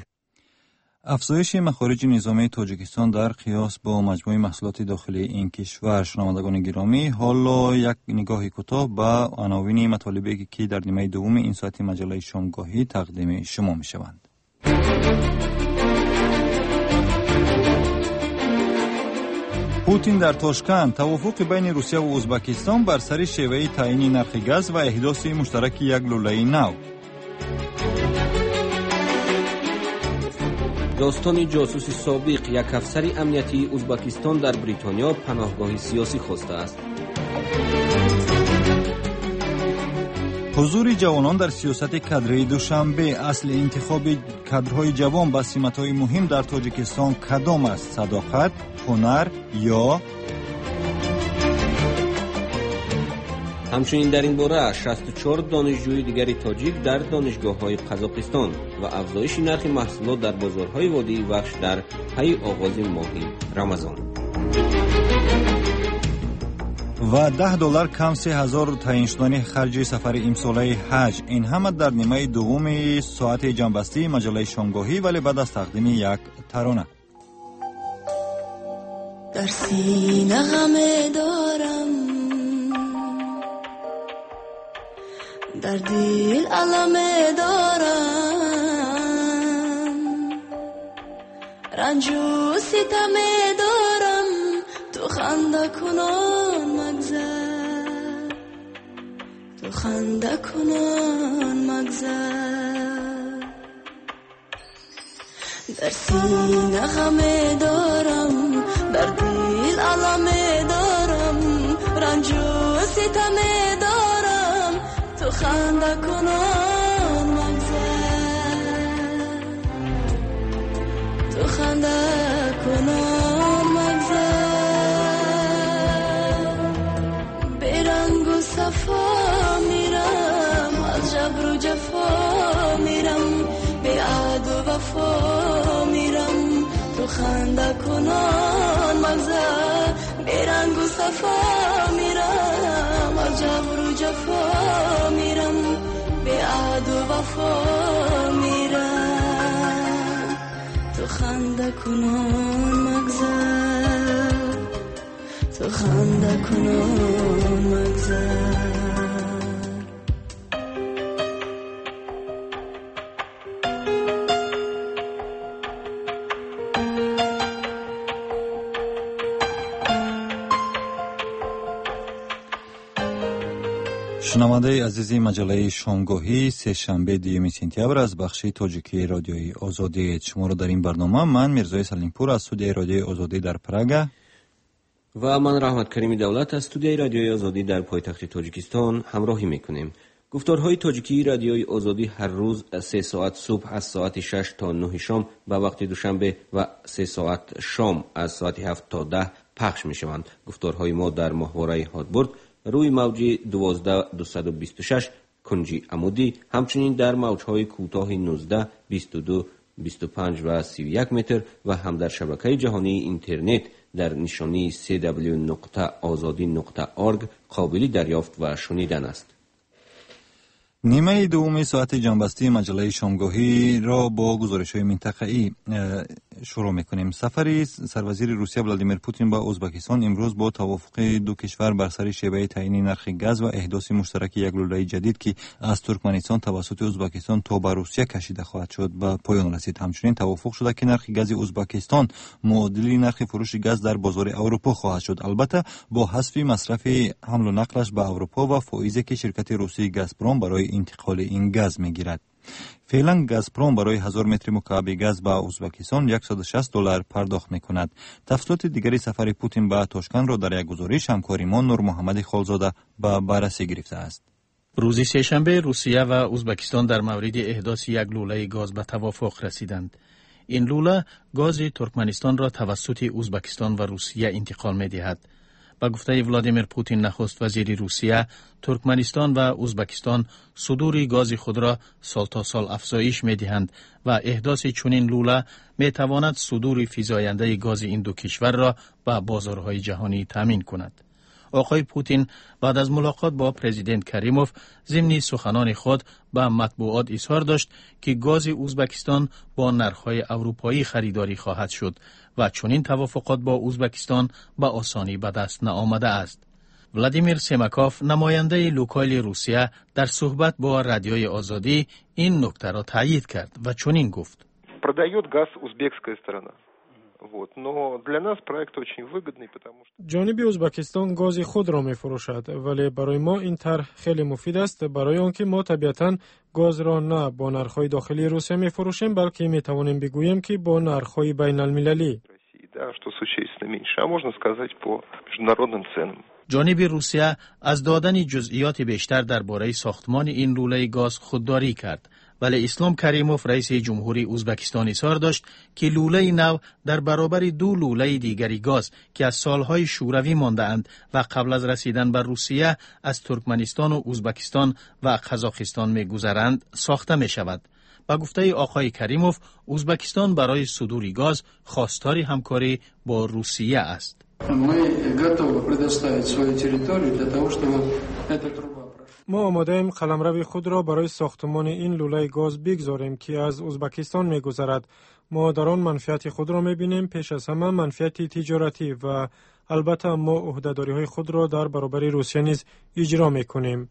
[SPEAKER 3] افزایش مخارج نظامی تاجیکستان در قیاس با مجموع محصولات داخلی این کشور. شنوندگان گرامی، حالا یک نگاه کوتاه به عناوین مطالبی که در نیمه دوم این ساعت مجله شامگاهی تقدیم شما می شوند. پوتین در تاشکند توافق بین روسیه و ازبکستان بر سر شیوه تعیین نرخ گاز و احداث مشترک یک لوله نو.
[SPEAKER 2] داستان جاسوس سابق یک افسر امنیتی ازبکستان در بریتانیا پناهگاه سیاسی خواسته است.
[SPEAKER 3] حضور جوانان در سیاست کادری دوشنبه. اصل انتخاب کادرهای جوان با سمت‌های مهم در تاجیکستان کدام است؟ صداقت، هنر یا
[SPEAKER 2] همچنین در این باره شصت و چهار دانشجوی دیگری تاجیک در دانشگاه‌های قزاقستان و افزایش نرخ محصولات در بازارهای وادی وخش در پی آغاز ماه رمضان.
[SPEAKER 3] و ده دلار کم سه هزار تعیین شدن خرج سفر امساله حج. این همه در نیمه دوم ساعت جنبستی مجله شامگاهی، ولی بعد از تقدیم یک ترانه.
[SPEAKER 19] در سینه غم دارم، در دل علم دارم، رنج و ستم دارم، تو خنده کنان مگذر، تو خنده کنان مگذر. در سینه غم دارم، در دل علم دارم، رنج و ستم دارم، تو خنده کنان مگذر، تو خنده کنان مگذر. برنگ و صفا میرم، از جبر و جفا میرم، به عهد و وفا میرم، تو خنده کنان مگذر. برنگ و صفا میرم، از جبر و جفا میرم، به عهد و وفا میرم، تو خنده کنان مگذر، تو خنده کنان مگذر.
[SPEAKER 3] شنونده عزیزی مجله شامگاهی سه شنبه دیوم سپتامبر از بخش تاجیکی رادیوی آزادی، شما را در این برنامه من میرزای سلیمپور از استودیوی رادیوی آزادی در پراگ
[SPEAKER 2] و من رحمت کریمی دولت از استودیوی رادیوی آزادی در پایتخت تاجیکستان همراهی میکنیم. گفتارهای تاجیکی رادیوی آزادی هر روز سه ساعت صبح از ساعت شش تا نه شام به وقت دوشنبه و سه ساعت شام از ساعت هفت تا ده پخش میشوند. گفتارهای ما در ماهواره هاتبورد روی موج دوازده دویست و بیست و شش کنجی عمودی، همچنین در موجهای کوتاه نوزده، بیست و دو، بیست و پنج و سی و یک متر و هم در شبکه جهانی اینترنت در نشانی دبلیو دبلیو دبلیو نقطه آزادی نقطه اورگ قابل دریافت و شنیدن است.
[SPEAKER 3] نیمه دوم ساعت جنبستی مجله شامگاهی را با گزارش‌های منطقه‌ای شروع می‌کنیم. سفر سروزیر روسیه ولادیمیر پوتین با ازبکستان امروز با توافق دو کشور بر سر شیوه تعیین نرخ گاز و احداث مشترک یک لوله جدید که از ترکمنستان توسط ازبکستان تا به روسیه کشیده خواهد شد به پایان رسید. همچنین توافق شده که نرخ گاز ازبکستان معادل نرخ فروش گاز در بازار اروپا خواهد شد، البته با حذف مصرف حمل و نقلش به اروپا و فائزی که شرکت روسی گازپروم برای انتقال این گاز میگیرد. فعلا گازپروم برای هزار متر مکعب گاز به ازبکستان صد و شصت دلار پرداخت میکند. تفصیلات دیگری سفر پوتین به تاشکند را در یک گزارش همکاری ما نور محمد خالزاده به بررسی گرفته است.
[SPEAKER 1] روز سه‌شنبه روسیه و ازبکستان در مورد احداث یک لوله گاز به توافق رسیدند. این لوله گاز ترکمنستان را توسط ازبکستان و روسیه انتقال می‌دهد. با گفته ولادیمیر پوتین نخست وزیر روسیه، ترکمنستان و ازبکستان صدور گاز خود را سال تا سال افزایش می‌دهند و احداث چنین لوله می‌تواند صدور فزاینده گاز این دو کشور را به بازارهای جهانی تامین کند. آقای پوتین بعد از ملاقات با پرزیدنت کریموف ضمن سخنان خود به مطبوعات اظهار داشت که گاز ازبکستان با نرخ‌های اروپایی خریداری خواهد شد و چنین توافقات با ازبکستان به آسانی به دست نآمده است. ولادیمیر سیماکوف نماینده لوکال روسیه در صحبت با رادیوی آزادی این نکته را تایید کرد و چنین گفت:
[SPEAKER 20] продает газ узбекская сторона. Вот, но для нас проект очень выгодный, потому что
[SPEAKER 7] جانب ازبکستان گاز خود را می‌فروشد، ولی برای ما این طرح خیلی مفید است، برای آنکه ما طبیعتاً گاز را نه با نرخ‌های داخلی روسیه می‌فروشیم، بلکه می‌توانیم بگوییم که با نرخ‌های بین‌المللی.
[SPEAKER 20] Да, что существенно меньше, а можно сказать по международным ценам.
[SPEAKER 1] جانب روسیه از دادن جزئیات بیشتر درباره ساختمان این لوله گاز خودداری کرد، ولی اسلام کریموف رئیس جمهوری ازبکستان اصرار داشت که لوله نو در برابر دو لوله دیگری گاز که از سالهای شوروی مانده‌اند و قبل از رسیدن به روسیه از ترکمنستان و ازبکستان و قزاقستان می‌گذرند ساخته می‌شود. با گفته آقای کریموف، ازبکستان برای صدور گاز خواستار همکاری با روسیه است.
[SPEAKER 7] ما آماده ایم قلمرو خود را برای ساختمان این لوله گاز بگذاریم که از ازبکستان می‌گذرد. ما در آن منفعت خود را می‌بینیم، پیش از همه منفعت تجارتی، و البته ما عهده‌داری‌های خود را در برابر روسیه نیز اجرا می‌کنیم.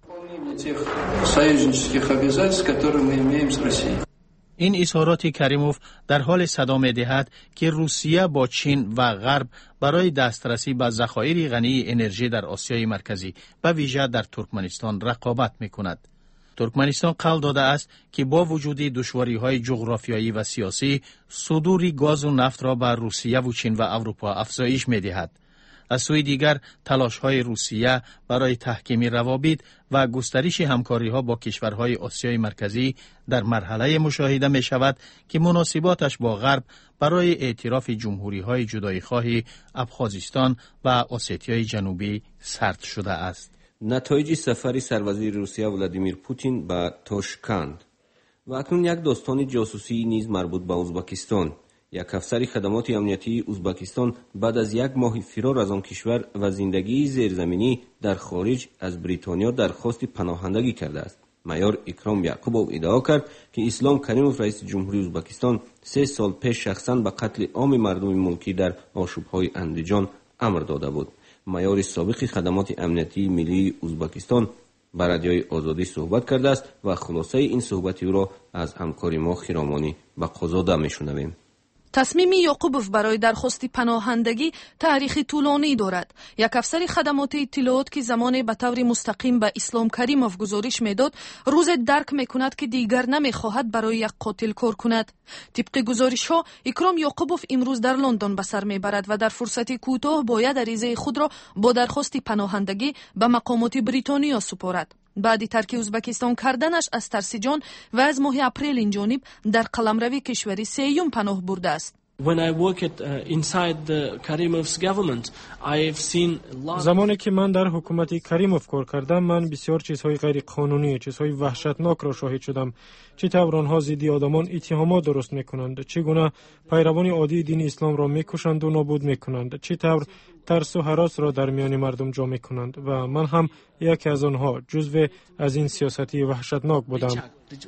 [SPEAKER 1] این اظهارات کریموف در حال صدا می‌دهد که روسیه با چین و غرب برای دسترسی به ذخایر غنی انرژی در آسیای مرکزی به ویژه در ترکمنستان رقابت می‌کند. ترکمنستان قول داده است که با وجود دشواری‌های جغرافیایی و سیاسی، صدور گاز و نفت را به روسیه و چین و اروپا افزایش می‌دهد. از سوی دیگر تلاش‌های روسیه برای تحکیم روابط و گسترش همکاری‌ها با کشورهای آسیای مرکزی در مرحله مشاهده می‌شود که مناسباتش با غرب برای اعتراف جمهوری‌های جدایی‌خواه ابخازستان و اسیتیای جنوبی سرد شده است.
[SPEAKER 2] نتایج سفر سروزیر روسیه ولادیمیر پوتین به تاشکند و اکنون یک داستان جاسوسی نیز مربوط به ازبکستان. یک افسر خدمات امنیتی ازبکستان بعد از یک ماه فرار از آن کشور و زندگی زیرزمینی در خارج از بریتانیا درخواست پناهندگی کرده است. مایور اکرام یعقوبوف ادعا کرد که اسلام کریموف رئیس جمهوری ازبکستان سه سال پیش شخصاً به قتل عام مردم ملکی در آشوب‌های اندیجان امر داده بود. مایور سابق خدمات امنیتی ملی ازبکستان با رادیوی آزادی صحبت کرده است و خلاصه این صحبت او را از همکار ما خیرامانی به قضاده میشنویم.
[SPEAKER 6] تصمیم یعقوبوف برای درخواست پناهندگی تاریخی طولانی دارد. یک افسر خدمات اطلاعات که زمان به طور مستقیم به اسلام کریموف گزارش میداد، روز درک میکند که دیگر نمیخواهد برای یک قاتل کار کند. طبق گزارش ها، اکرام یعقوبوف امروز در لندن به سر میبرد و در فرصت کوتاه باید عریضه خود را با درخواست پناهندگی به مقامات بریتانیا سپارد. بعد ترک ازبکستان کردنش از ترس جان و از ماه اپریل این جانب در قلمرو کشوری سیوم پناه برده است.
[SPEAKER 21] When I worked uh, inside the Karimov's government, I've seen
[SPEAKER 7] زمانی که من در حکومت کریموف کار کردم، من بسیار چیزهای غیر قانونی، چیزهای وحشتناک را شاهد شدم. چه طور آنها ضد آدمان اتهامات درست میکنند، چگونه پیروان عادی دین اسلام را میکشند و نابود میکنند، چه طور ترس و هراس را در میان مردم جا میکنند و من هم یکی از آنها، جزو از این سیاستی وحشتناک بودم.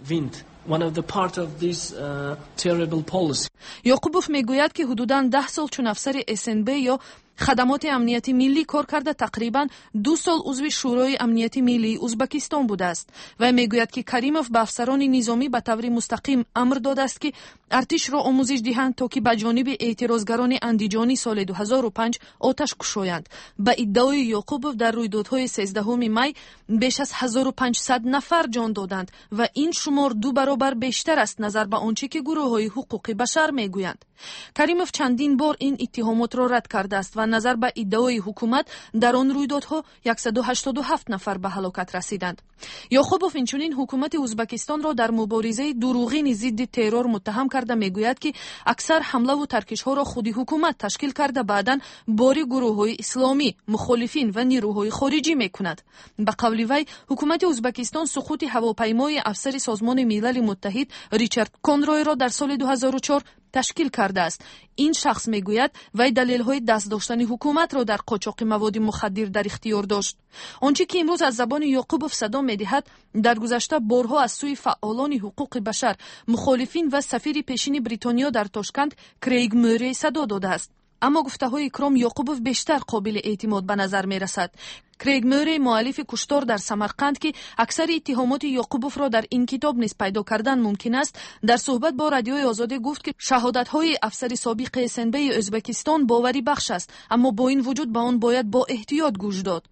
[SPEAKER 21] One of the part of this uh, terrible policy.
[SPEAKER 6] یعقوبوف میگوید که حدوداً ده سال چون افسر اس ان بی یا خدمات امنیتی ملی کار کرده، تقریباً دو سال عضو شورای امنیتی ملی ازبکستان بوده است و میگوید که کریموف به افسران نظامی به طور مستقیم امر داده است که ارتش را آموزش دهند تا که به جانب اعتراضگران اندیجانی سال دو هزار و پنج آتش کشایند. به ادعای یعقوبوف در رویدادهای سیزدهم می بیش از هزار و پانصد نفر جان دادند و این شمار دو برابر بیشتر است نظر به آنچه که گروه‌های حقوق بشر میگویند. کریموف چندین بار این اتهامات را رد کرده است و نظر به ادعای حکومت در آن رویدادها صد و هشتاد و هفت نفر به هلاکت رسیدند. یعقوبوف اینچنین حکومت ازبکستان را در مبارزه دروغین ضد ترور متهم کرده میگوید که اکثر حمله و ترکش‌ها را خودی حکومت تشکیل کرده، بعداً باری گروه‌های اسلامی، مخالفین و نیروهای خارجی میکند. به قول وی، حکومت ازبکستان سقوط هواپیمای افسر سازمان ملل متحد ریچارد کنروی را در سال دو هزار و چهار تشکیل کرده است. این شخص میگوید وی دلیل‌های دست داشتن حکومت را در قاچاق مواد مخدر در اختیار داشت. آنچه که امروز از زبان یعقوبوف صدا می‌دهد، در گذشته بارها از سوی فعالان حقوق بشر، مخالفین و سفیر پیشین بریتانیا در تاشکند کریگ موری صدا داده است. اما گفته‌های اکرام یعقوبوف بیشتر قابل اعتماد به نظر می‌رسد. کریگ موری، مؤلف کشتار در سمرقند که اکثر اتهامات یعقوبوف را در این کتاب نیز پیدا کردن ممکن است، در صحبت با رادیوی آزادی گفت که شهادت‌های افسر سابق اس ان بی ازبکستان باوری بخش است، اما با این وجود به آن باید با احتیاط گوش داد.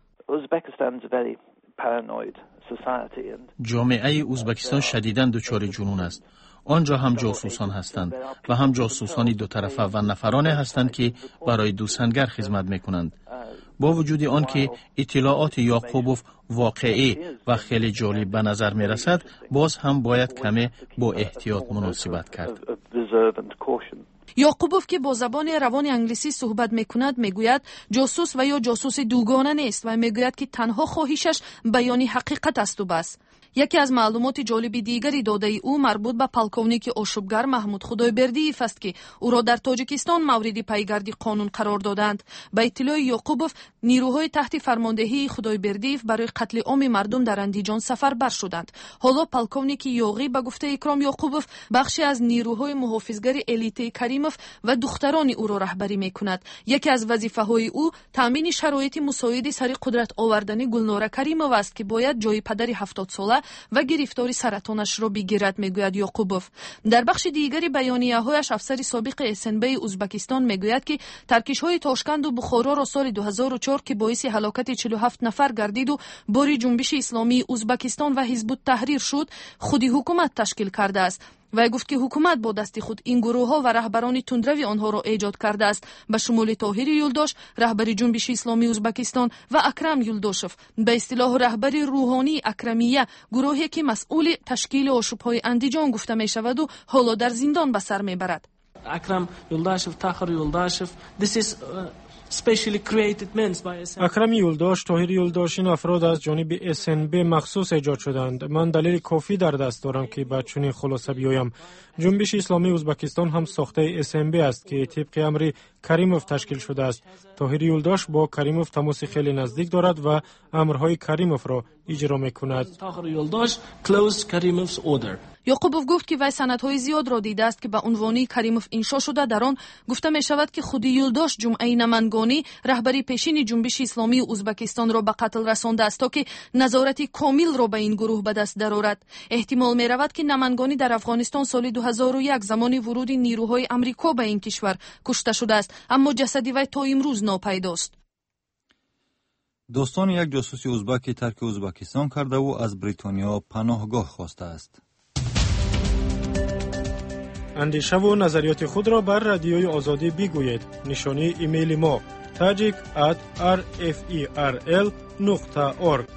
[SPEAKER 1] جامعه ازبکستان شدیداً دچار جنون است. آنجا هم جاسوسان هستند و هم جاسوسان دو طرفه و نفرانه هستند که برای دوسنگر خدمت میکنند. با وجود آن که اطلاعات یعقوبوف واقعی و خیلی جالب به نظر می رسد، باز هم باید کمی با احتیاط مناسبت کرد.
[SPEAKER 6] یعقوبوف که با زبان روان انگلیسی صحبت میکند میگوید جاسوس و یا جاسوس دوگانه نیست و میگوید که تنها خواهشش بیان حقیقت است و بس. یکی از معلومات جالب دیگری داده او مربوط به پالکونیک آشوبگر محمود خدایبردیف است که او را در تاجیکستان مورد پیگرد قانون قرار دادند. به اطلاع یعقوبوف، نیروهای تحت فرماندهی خدایبردیف برای قتل عام مردم در اندیجان سفربر شدند. حالا پالکونیک یاغی به گفته اکرام یعقوبوف بخشی از نیروهای محافظگر الیت کریموف و دختران او را رهبری میکند. یکی از وظیفه‌های او تامین شرایط مساعد سر قدرت آوردن گلنار کریموف است که باید جای پدر هفتاد ساله و گرفتاری سرطانش را بگیرد، میگوید یعقوبوف. در بخش دیگری بیانیه‌هایش افسر سابق اس ان بی ازبکستان میگوید که ترکش‌های تاشکند و بخارا را سال دو هزار و چهار که باعث هلاکت چهل و هفت نفر گردید و باری جنبش اسلامی ازبکستان و حزب التحریر شد، خودی حکومت تشکیل کرده است. و گفت که حکومت با دست خود این گروه‌ها و رهبران تندروی آنها را ایجاد کرده است، به شمول طاهر یولداش رهبر جنبش اسلامی ازبکستان و اکرم یولداشوف، به اصطلاح رهبر روحانی اکرمیه، گروهی که مسئول تشکیل آشوب‌های اندیجان گفته می شود و حالا در زندان به سر میبرد.
[SPEAKER 21] اکرم یولداشوف، طاهر یولداشوف، this is specially created men by اس ان بی.
[SPEAKER 7] اکرم یولداش، طاهر یولداش این افراد از جانب اس ان بی مخصوص ایجاد شدند. من دلیل کافی در دست دارم که به چنین خلاصه بیایم. جنبش اسلامی ازبکستان هم ساخته اس ان بی است که طبق امر کریموف تشکیل شده است. طاهر یولداش با کریموف تماس خیلی نزدیک دارد و امرهای کریموف را اجرا میکند.
[SPEAKER 21] طاهر یولداش closed Karimov's order.
[SPEAKER 6] یعقوبوف گفت که وی سندهای زیاد را دیده است که به عنوان کریموف انشا شده. در آن گفته می شود که خود یولداش جمعه نمنگانی رهبری پیشین جنبش اسلامی ازبکستان را به قتل رسانده است تا که نظارت کامل را به این گروه به دست درآورد. احتمال می رود که نمنگانی در افغانستان سال دو هزار و یک زمان ورود نیروهای آمریکا به این کشور کشته شده است، اما جسد وی تا امروز ناپیداست.
[SPEAKER 3] دوستان یک جاسوس ازبک ترک ازبکستان کرده و از بریتانیا پناهگاه خواسته است.
[SPEAKER 7] اندیشه و نظریات خود را بر رادیوی آزادی بگویید. نشانی ایمیل ما tajik at r f e r l نقطه org.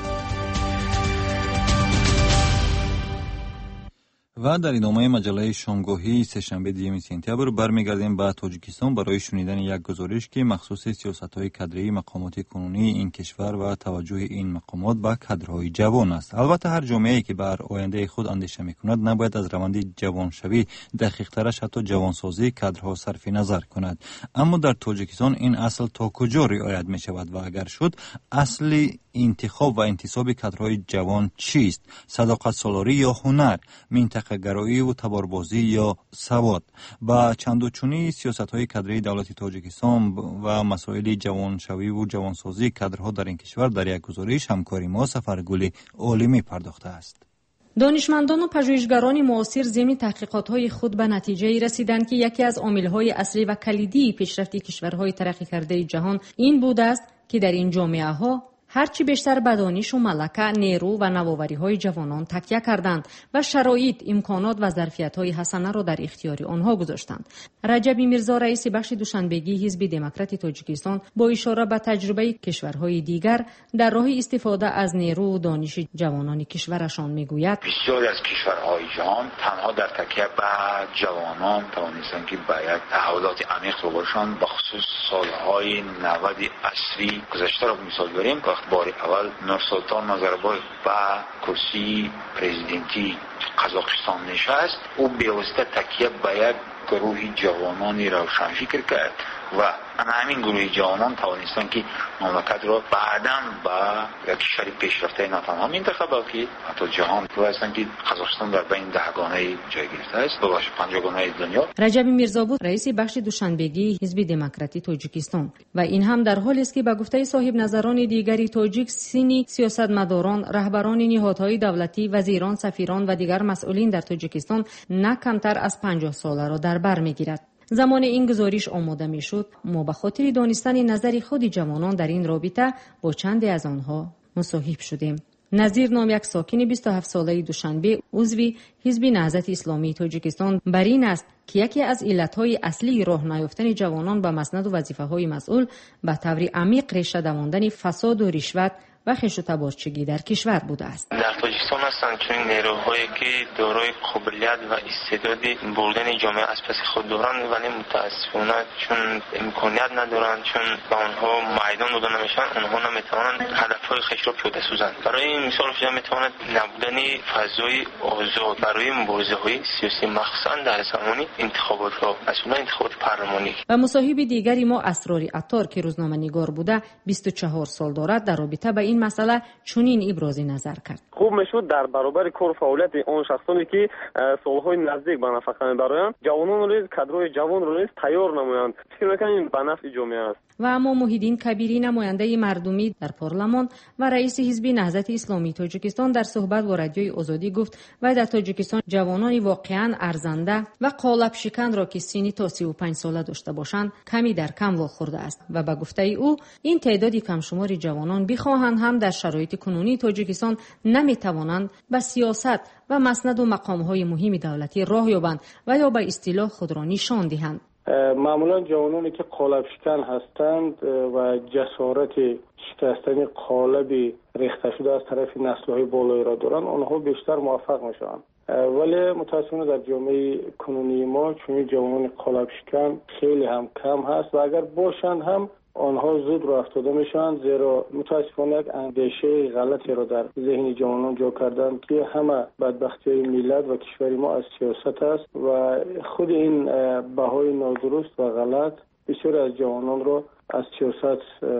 [SPEAKER 3] و در ادامه مجله شامگاهی سه‌شنبه دیوم سپتامبر برمیگردیم به تاجیکستان برای شنیدن یک گزارش که مخصوص سیاست‌های کادری مقامات کنونی این کشور و توجه این مقامات به کادرهای جوان است. البته هر جامعه‌ای که بر آینده خود اندیشه می‌کند نباید از روند جوانشوی دقیق‌ترش حتی جوانسازی کادرها صرف نظر کند. اما در تاجیکستان این اصل تا کجا رعایت می‌شود و اگر شد اصلی انتخاب و انتصاب کادرهای جوان چیست؟ صداقت سالاری یا هنر؟ منطقه گرایی و تباربازی یا سواد؟ با چندوچونی سیاست‌های کادری دولت تاجیکستان و مسائل جوانشوی و جوانسازی کادرها در این کشور در یک گزارش همکاری ما سفرگل عالمی پرداخته است.
[SPEAKER 5] دانشمندان و پژوهشگران معاصر ضمن تحقیقات‌های خود به نتیجه رسیدند که یکی از عامل‌های اصلی و کلیدی پیشرفت کشورهای ترقی کرده جهان این بوده است که در این جامعه‌ها هرچی بیشتر به دانش و ملکه، نیرو و نوآوری‌های جوانان تکیه کردند و شرایط، امکانات و ظرفیت‌های حسنه را در اختیار آنها گذاشتند. رجب میرزا رئیس بخش دوشنبگی حزب دموکرات تاجیکستان با اشاره به تجربه کشورهای دیگر در راه استفاده از نیرو و دانش جوانان کشورشان میگوید
[SPEAKER 22] بسیاری از کشورهای جهان تنها در تکیه به جوانان توانستند که به یک تحولات عمیق رو باشند، به خصوص سالهای نود عصری گذشته را مثال بریم. بار اول نورسلطان نظربایف با کرسی پرزیدنتی قزاقستان نشست، او بیوسته تکیه به یک گروه جوانانی روشنفکر کرد و همین گروه جوانان توانستند که مملکت را بعداً به یک کشور پیشرفته نه تنها منطقه بلکه حتی جهان هستند که قزاقستان در بین دهگانه جای گرفته است، ببخشید پنجگانه دنیا.
[SPEAKER 5] رجب میرزا بود رئیس بخش دوشنبگی حزب دموکراتی تاجیکستان و این هم در حالی است که به گفته صاحب نظران دیگری تاجیک سینی سیاستمداران، رهبران نهادهای دولتی، وزیران، سفیران و دیگر مسئولین در تاجیکستان نه کمتر از پنجاه ساله را در بر میگیرد. زمان این گزارش آماده می شد ما به خاطر دانستن نظر خود جوانان در این رابطه با چند از آنها مصاحب شدیم. نظیر نام یک ساکن بیست و هفت ساله دوشنبه عضو حزب نهضت اسلامی تاجیکستان بر این است که یکی از علتهای اصلی راه نیافتن جوانان به مسند و وظیفه‌های مسئول به طور عمیق ریشه دواندن فساد و رشوت و خش و تبارچگی در کشور بوده است.
[SPEAKER 4] در تاجیکستان هستند چون نیروهایی که دارای قابلیت و استعداد بردن جامعه از پس خود دارند ولی متاسفانه چون امکانیت ندارند، چون به آنها میدان داده نمیشن، آنها نمیتوانند هدفهای خود را پیاده سازند. برای این مثال شده میتواند نبودن فضای آزاد برای مبارزه های سیاسی مخصوصا در زمان انتخابات ها، مثلا انتخابات پارلمانی.
[SPEAKER 5] و مصاحب دیگری ما اسرار عطار که روزنامه‌نگار بوده بیست و چهار سال دارد در رابطه با این مسئله چنین ابراز نظر کرد.
[SPEAKER 9] خوب میشد در برابر کار و فعالیت آن شخصانی که سالهای نزدیک به نفقه میبرند جوانان رو، کادرهای جوان رو نیز تیار نمایند. فکر میکنم به نفع جامعه است.
[SPEAKER 5] و اما محیدین کبیری نماینده مردمی در پارلمان و رئیس حزب نهضت اسلامی تاجیکستان در صحبت با رادیوی آزادی گفت و در تاجیکستان جوانان واقعا ارزنده و قالب شکن را که سنی تا سی و پنج ساله داشته باشند کمی در کم واخورده است و به گفته او این تعدادی کم شمار جوانان بخواهند هم در شرایط کنونی تاجیکستان نمیتوانند به سیاست و مسند و مقام‌های مهم دولتی راه یابند و یا به اصطلاح خود را نشان دهند.
[SPEAKER 23] معمولا جوانانی که قالب شکن هستند و جسارت شکستن قالب ریخته شده از طرف نسل‌های بالایی را دارند، آنها بیشتر موفق میشوند. ولی متاسفانه در جامعه کنونی ما چون جوانان قالب شکن خیلی هم کم هست و اگر باشند هم آنها زود راه افتاده میشن، زیرا متاسفانه یک اندیشه غلطی را در ذهن جوانان جا کردند که همه بدبختی ملت و کشور ما از سیاست است و خود این بهای نادرست و غلط بسیار از جوانان را از سیاست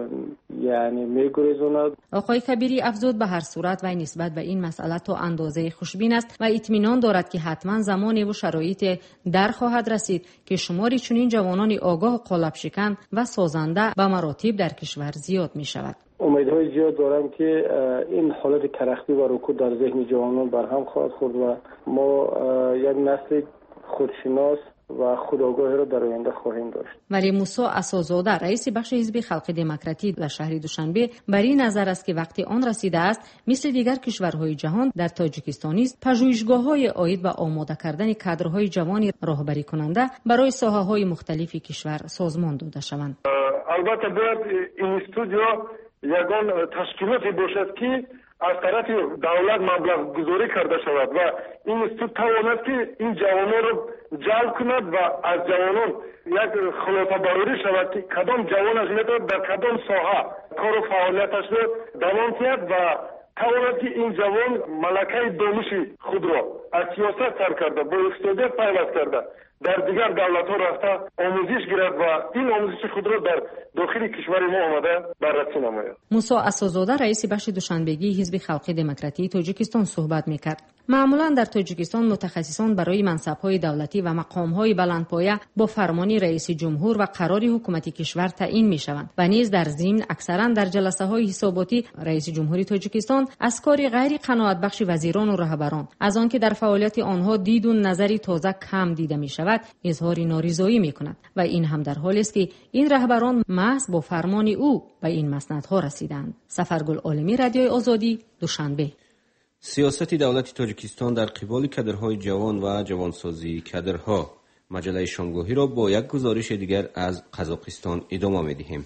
[SPEAKER 23] یعنی میگریزاند.
[SPEAKER 5] آقای کبیری افزود به هر صورت و نسبت به این مسئله تا اندازه خوشبین است و اطمینان دارد که حتما زمانی و شرایط در خواهد رسید که شماری چنین جوانان آگاه و قالب شکن و سازنده به مراتب در کشور زیاد می شود.
[SPEAKER 23] امیدهای زیاد دارم که این حالت کرختی و رکود در ذهن جوانان برهم خواهد خورد و ما یک نسل خودشناس و خودآگاهی را در آینده خواهیم داشت.
[SPEAKER 5] ولی موسی اساس‌زاده رئیس بخش حزب خلق دموکراتی در شهر دوشنبه بر این نظر است که وقتی آن رسیده است مثل دیگر کشورهای جهان در تاجیکستان است پژوهشگاه‌های عاید به آماده کردن کادرهای جوان راهبری کننده برای ساحه‌های مختلف کشور سازمان داده شوند.
[SPEAKER 12] البته باید این استودیو یگان تشکیلاتی باشد که از طرف دولت مبلغ گذاری کرده شود و این استود تواند که این جوانان را جلب کند و از جوانان یک خلاصه برآوری شود که کدام جوانش میتواند در کدام ساحه کار و فعالیتش را دوام کند و تواند که این جوان ملکه دانش خود را از سیاست سر کرده با اقتصادیات پیوست کرده در دیگر دولت ها رفته آموزش گیرد و این آموزش خود را در داخل کشور ما آمده بررسی نماید.
[SPEAKER 5] موسی اساس‌زاده رئیس بخش دوشنبگی حزب خلق دموکراتی تاجیکستان صحبت میکرد. معمولا در تاجیکستان متخصصان برای منصب‌های دولتی و مقام‌های بلندپایه با فرمان رئیس جمهور و قرار حکومتی کشور تعیین میشوند و نیز در ضمن اکثرا در جلسه‌های حساباتی رئیس جمهوری تاجیکستان از کار غیر قناعت بخش وزیران و رهبران از آنکه در فعالیت آنها دید و نظری تازه کم دیده میشود اظهار نارضایی میکند و این هم در حالی است که این رهبران محض با فرمان او به این مسندها رسیدند. سفرگل عالمی رادیوی آزادی دوشنبه.
[SPEAKER 2] سیاست دولت تاجیکستان در قبال کادرهای جوان و جوانسازی کادرها. مجله شامگاهی را با یک گزارش دیگر از قزاقستان ادامه می‌دهیم.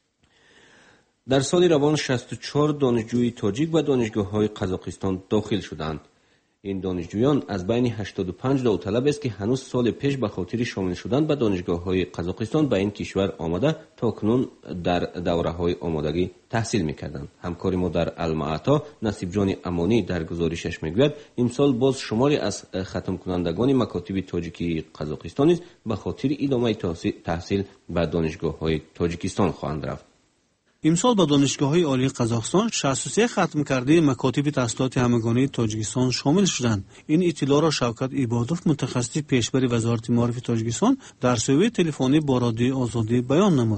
[SPEAKER 2] در سال روان شصت و چهار دانشجوی تاجیک به دانشگاه‌های قزاقستان داخل شدند. این دانشجویان از بین هشتاد و پنج داوطلب است که هنوز سال پیش به خاطر شامل شدن به دانشگاه‌های قزاقستان به این کشور آمده تا کنون در دوره‌های آمادگی تحصیل می‌کردند. همکار ما در المعطا نصیب جان امانی در گزارشش می‌گوید امسال باز شماری از ختم کنندگان مکاتب تاجیکی قزاقستان است به خاطر ادامه تحصیل به دانشگاه‌های تاجیکستان خواهند رفت.
[SPEAKER 24] امسال با دانشگاه‌های عالی قزاقستان شصت و سه ختم کرده مکاتب تحصیلات همگانی تاجیکستان شامل شدند. این اطلاع را شوکت عبادوف متخصص پیشبر وزارت معارف تاجیکستان در صحبت تلفنی با رادیوی آزادی بیان نمود.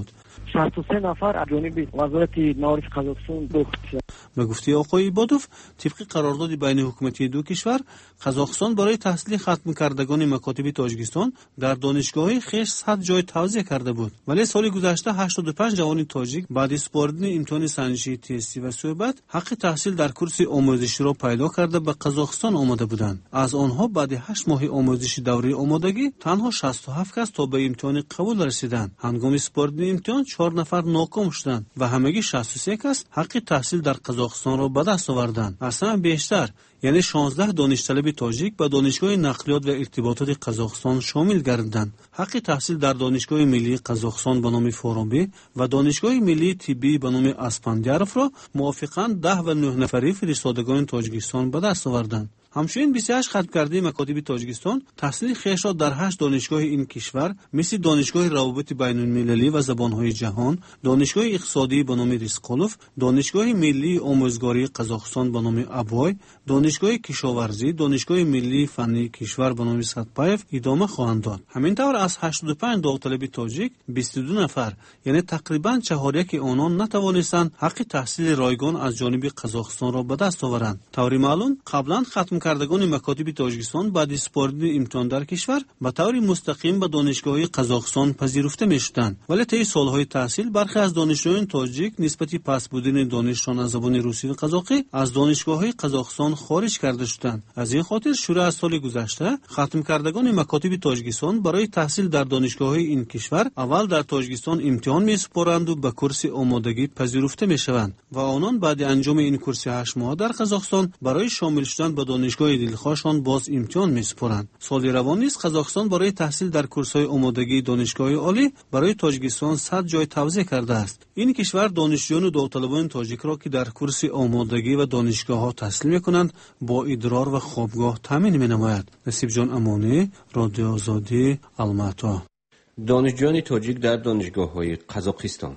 [SPEAKER 8] شصت و سه نفر از جانب وزارت معارف قزاقستان دخت شد.
[SPEAKER 24] به گفته آقای ایبادوف، طبق قرارداد بین حکومتی دو کشور، قزاقستان برای تحصیل ختم کردگان مکاتب تاجیکستان در دانشگاه‌های خویش صد جای توزیع کرده بود، ولی سال گذشته هشتاد و پنج جوان تاجیک بعد از سپردن امتحان سنجشی تستی و صحبت حق تحصیل در کورس آموزشی را پیدا کرده به قزاقستان آمده بودند. از آنها بعد هشت ماه آموزش دوره آمادگی تنها شصت و هفت کس تا به امتحان قبول رسیدند. هنگام سپردن امتحان چهار نفر ناکام شدند و همگی شصت و سه کس حق تحصیل در قزاقستان را به دست آوردند. اصلا بیشتر یعنی شانزده دانشطلب تاجیک به دانشگاه نقلیات و ارتباطات قزاقستان شامل گردیدند. حق تحصیل در دانشگاه ملی قزاقستان به نام فورانبی و دانشگاه ملی طبی به نام اسپندیارف را موافقاً ده و نه نفری فرستادگان تاجیکستان به دست آوردند. همچنین بیست و هشت ختم کرده مکاتب تاجیکستان تحصیل خویش را در هشت دانشگاه این کشور مثل دانشگاه روابط بین المللی و زبانهای جهان، دانشگاه اقتصادی به نام ریسقولوف، دانشگاه ملی آموزگاری قزاقستان به نام ابوای، دانشگاه کشاورزی، دانشگاه ملی فنی کشور به نام سدپایف ادامه خواهند داد. همینطور از هشتاد و پنج داوطلب تاجیک بیست و دو نفر یعنی تقریبا چهار یک آنان نتوانستند حق تحصیل رایگان از جانب قزاقستان را به دست آورند. طوری معلوم قبلا ختم کردگان مکاتب تاجیکستان بعد از سپردن امتحان در کشور به طور مستقیم به دانشگاه قزاقستان پذیرفته می‌شدند، ولی طی سالهای تحصیل برخی از دانشجویان تاجیک نسبت پس بودن دانششان از زبان روسی و قزاقی از دانشگاه‌های قزاقستان خارج کرده شدند. از این خاطر شروع از سال گذشته ختم کردگان مکاتب تاجیکستان برای تحصیل در دانشگاه‌های این کشور اول در تاجیکستان امتحان می‌سپارند و به کورس آمادگی پذیرفته می‌شوند و آنان بعد انجام این کورس هشت ماه در قزاقستان برای شامل شدن به دانشگاه دلخواهشان باز امتحان می‌سپارند. سال روان نیز قزاقستان برای تحصیل در کورس‌های آمادگی دانشگاه عالی برای تاجیکستان صد جای توزیع کرده است. این کشور دانشجویان و داوطلبان تاجیک را که در کورس آمادگی و دانشگاه‌ها تحصیل می‌کنند با ادرار و خوابگاه تامین می‌نماید. نصیب جان امانی، رادیو آزادی، الماتا.
[SPEAKER 2] دانشجویان تاجیک در دانشگاه‌های قزاقستان.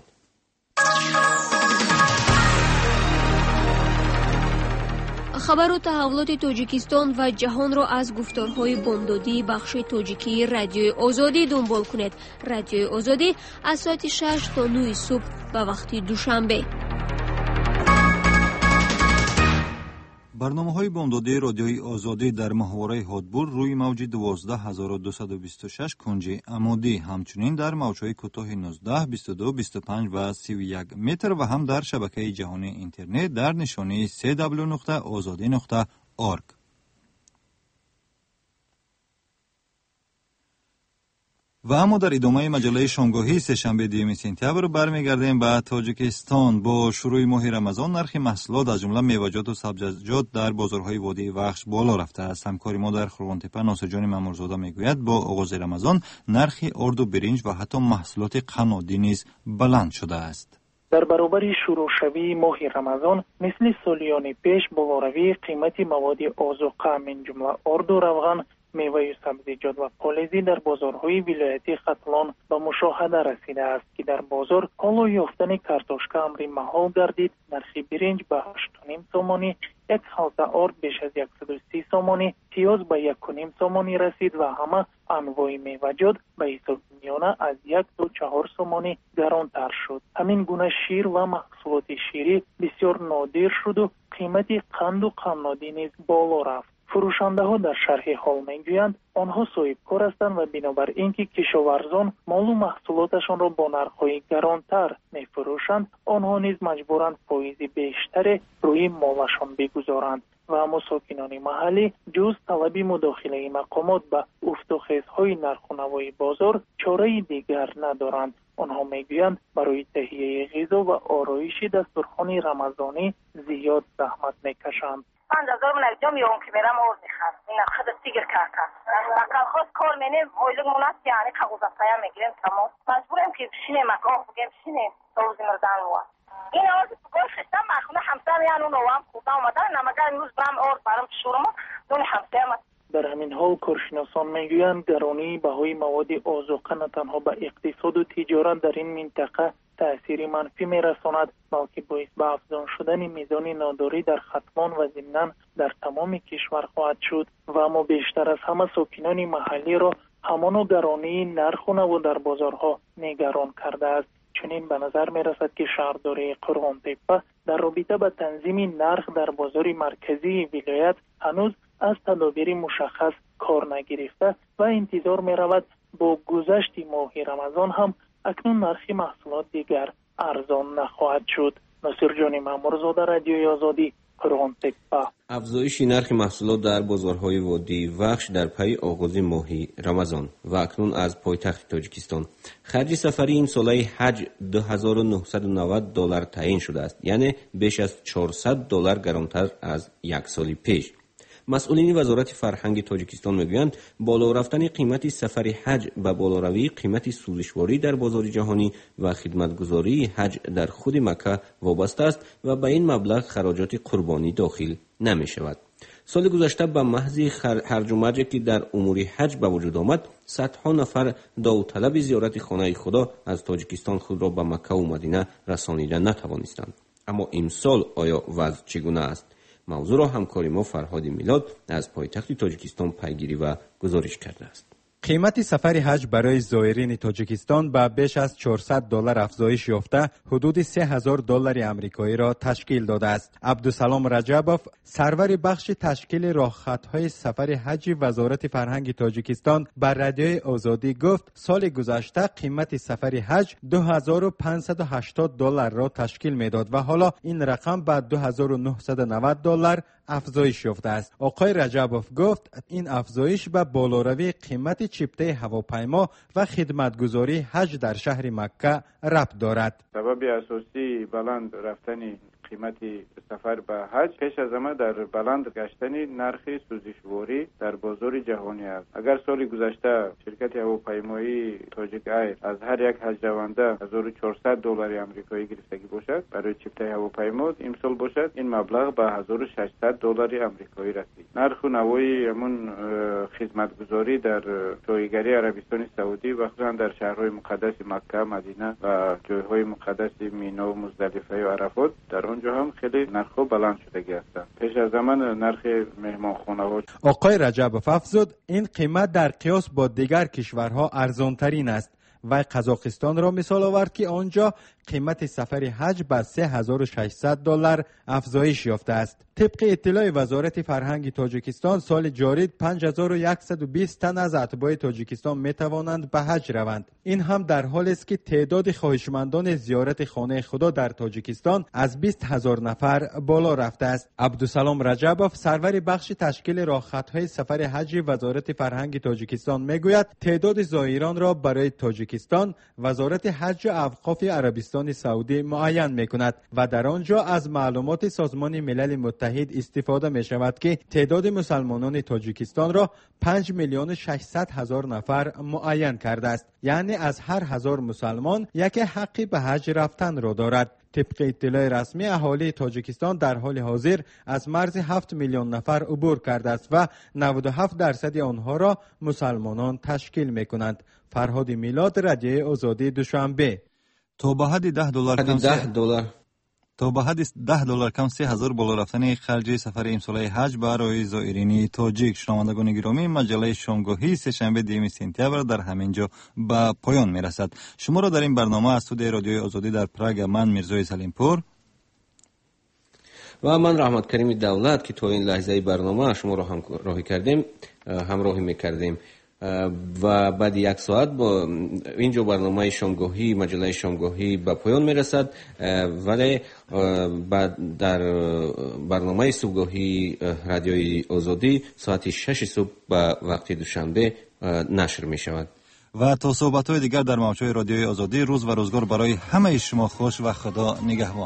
[SPEAKER 10] خبر و تحولات تاجیکستان و جهان را از گفتارهای بامدادی بخش تاجیکی رادیوی آزادی دنبال کنید. رادیوی آزادی از ساعت شش تا نه صبح به وقت دوشنبه.
[SPEAKER 3] برنامه‌های بامدادی رادیوی آزادی در ماهواره هادبور روی موج دوازده هزار و دویست و بیست و شش کنج عمودی، همچنین در موج‌های کوتاه نوزده، بیست و دو، بیست و پنج و سی و یک متر و هم در شبکه جهانی اینترنت در نشانی دبلیو دبلیو دبلیو نقطه آزادی نقطه اورگ. و اما در ادامه مجله شامگاهی سه‌شنبه دیوم سپتامبر برمیگردیم به تاجیکستان. با شروع ماه رمضان نرخ محصولات از جمله میوه‌جات و سبزیجات در بازارهای وادی وخش بالا رفته است. همکار ما در خرگانتپه ناصر جان مامورزاده میگوید با آغاز رمضان نرخ ارد و برنج و حتی محصولات قنادی نیز بلند شده است.
[SPEAKER 11] در برابر شروع شوی ماه رمضان مثل سالیان پیش بالاروی قیمت مواد آذوقه من جمله ارد و روغن، میوه و سبزیجات و پالزی در بازارهای ولایتی ختلان به مشاهده رسیده است که در بازار کالا یافتن کارتوشکا امری محال گردید. نرخ برنج به هشت و نیم سومانی، یک حلقه ارد بیش از صد و سی سومانی، پیاز به یک و نیم سومانی رسید و همه انواع میوه‌جات به حساب میانه از یک تا چهار سومانی گرانتر شد. همین گونه شیر و محصولات شیری بسیار نادر شد و قیمت قند و قنادی نیز بالا رفت. فروشنده ها در شرح حال میگویند آنها صاحب کار هستند و بنابر اینکه کشاورزان مال و محصولاتشان را با نرخ‌های گرانتر میفروشند، آنها نیز مجبورند فایز بیشتر روی مالشان بگذارند و اما ساکنان محلی جز طلب مداخله مقامات به افت و خیزهای نرخ و نوای بازار چاره دیگر ندارند. آنها میگویند برای تهیه غذا و آرایش دسترخوان رمضانی زیاد زحمت میکشند.
[SPEAKER 14] پنج هزار من اجام میام که میرم آورد میخوام این خود سیگر کارکن و کلخوز کار مینیم اویلگ مونات یعنی کاغذ پایا میگیریم تمام مجبوریم که بشینیم مکان بگیم بشینیم روزی مردان و این آورد گل خستم مخونه همسر یعنی اون هم خودا اومدن نمگر امروز برم آورد برام شورما دون همسر ما. در همین حال کارشناسان میگویند گرانی بهای مواد آذوقه نه تنها به اقتصاد و تجارت در این منطقه تأثیر منفی میرساند بلکه باعث به افزون شدن میزان ناداری در ختمان و ضمناً در تمام کشور خواهد شد و اما بیشتر از همه ساکنان محلی را همان گرانی نرخ و نو در بازارها نگران کرده است.
[SPEAKER 11] چنین به نظر می رسد که شهرداری قرغن‌تپه در رابطه با تنظیم نرخ در بازار مرکزی ولایت هنوز از تدابیر مشخص کار نگرفته و انتظار می رود با گذشت ماه رمضان هم اکنون نرخ محصولات دیگر ارزان نخواهد شد. ناصر جان مامورزاده، رادیوی آزادی، قرغن‌تپه.
[SPEAKER 2] افزایش نرخ محصولات در بازارهای وادی وخش در پی آغاز ماه رمضان و اکنون از پایتخت تاجیکستان. خرج سفری این ساله حج دو هزار و نهصد و نود دلار تعیین شده است، یعنی بیش از چهارصد دلار گرانتر از یک سال پیش. مسئولین وزارت فرهنگ تاجیکستان میگویند بالا رفتن قیمت سفر حج به بالاروی قیمت سوزشواری در بازار جهانی و خدمتگزاری حج در خود مکه وابسته است و به این مبلغ خراجات قربانی داخل نمی شود. سال گذشته به محض هرج و مرجی که در امور حج به وجود آمد، صدها نفر داوطلب زیارت خانه خدا از تاجیکستان خود را به مکه و مدینه رسانیده نتوانستند. اما امسال آیا وضع چگونه است؟ موضوع را همکاری ما فرهاد میلاد از پایتخت تاجیکستان پیگیری و گزارش کرده است.
[SPEAKER 13] قیمت سفر حج برای زائرین تاجیکستان به بیش از چهارصد دلار افزایش یافته حدود سه هزار دلار آمریکایی را تشکیل داده است. عبدالسلام رجبوف، سرور بخش تشکیل راهخطهای سفر حج وزارت فرهنگ تاجیکستان بر رادیوی آزادی گفت سال گذشته قیمت سفر حج دو هزار و پانصد و هشتاد دلار را تشکیل میداد و حالا این رقم به دو هزار و نهصد و نود دلار افزایش یافته است. آقای رجبوف گفت این افزایش به بالاروی قیمت چیپته هواپیما و خدمتگزاری حج در شهر مکه ربط دارد.
[SPEAKER 16] سبب اساسی بلند رفتن قیمت سفر به حج پیش از همه در بلند گشتن نرخ سوزشواری در بازار جهانی است. اگر سال گذشته شرکت هواپیمایی تاجیک ایر از هر یک حج رونده هزار و چهارصد دلار آمریکایی گرفتگی باشد برای چیپته هواپیما، امسال باشد این مبلغ به هزار و ششصد دلار آمریکایی رسید. نرخ و نوای همون خدمتگزاری در جایگری عربستان سعودی و خصوصا در شهرهای مقدس مکه، مدینه و جایهای مقدس مینا و مزدلفه و عرفات در آنجا هم خیلی نرخ بلند شده هستند. پیش از زمان نرخ مهمانخانه ها.
[SPEAKER 13] آقای رجبوف افزود این قیمت در قیاس با دیگر کشورها ارزان ترین است و قزاقستان را مثال آورد که آنجا قیمت سفر حج به سه هزار و ششصد دلار افزایش یافته است. طبق اطلاع وزارت فرهنگ تاجیکستان سال جاری پنج هزار و صد و بیست تن از اتباع تاجیکستان می توانند به حج روند. این هم در حالی است که تعداد خواهشمندان زیارت خانه خدا در تاجیکستان از بیست هزار نفر بالا رفته است. عبدالسلام رجبوف، سرور بخش تشکیل راهخطهای سفر حج وزارت فرهنگ تاجیکستان میگوید تعداد زائران را برای تاجیکستان وزارت حج و اوقاف عربستان سعودی معین میکند و در آنجا از معلومات سازمان ملل متحد استفاده می شود که تعداد مسلمانان تاجیکستان را پنج میلیون و ششصد هزار نفر معین کرده است، یعنی از هر هزار مسلمان یک حقی به حج رفتن را دارد. طبق اطلاع رسمی اهالی تاجیکستان در حال حاضر از مرز هفت میلیون نفر عبور کرده است و نود و هفت درصد آنها را مسلمانان تشکیل می کنند. فرهاد میلاد، رادیوی آزادی، دوشنبه.
[SPEAKER 3] تا به حد ده دلار کم
[SPEAKER 2] ده دلار
[SPEAKER 3] تا به حد ده دلار کم سه هزار بالا رفتن خرج سفر امسال حج برای زائرین تاجیک. شنوندگان گرامی، مجله شامگاهی سه‌شنبه دوم سپتامبر در همینجا به پایان میرسد. شما را در این برنامه از استودیوی رادیوی آزادی در پراگ من میرزای سلیمپور
[SPEAKER 2] و من رحمت کریم دولت که تا این لحظه برنامه شما را همراهی کردیم همراهی میکردیم و بعد یک ساعت با اینجا برنامه شامگاهی مجله شامگاهی به پایان میرسد، ولی بعد در برنامه صبحگاهی رادیوی آزادی ساعت شش صبح به وقت دوشنبه نشر می شود.
[SPEAKER 3] و تا صحبت‌های دیگر در موجهای رادیوی آزادی، روز و روزگار برای همه شما خوش و خدا نگهبان.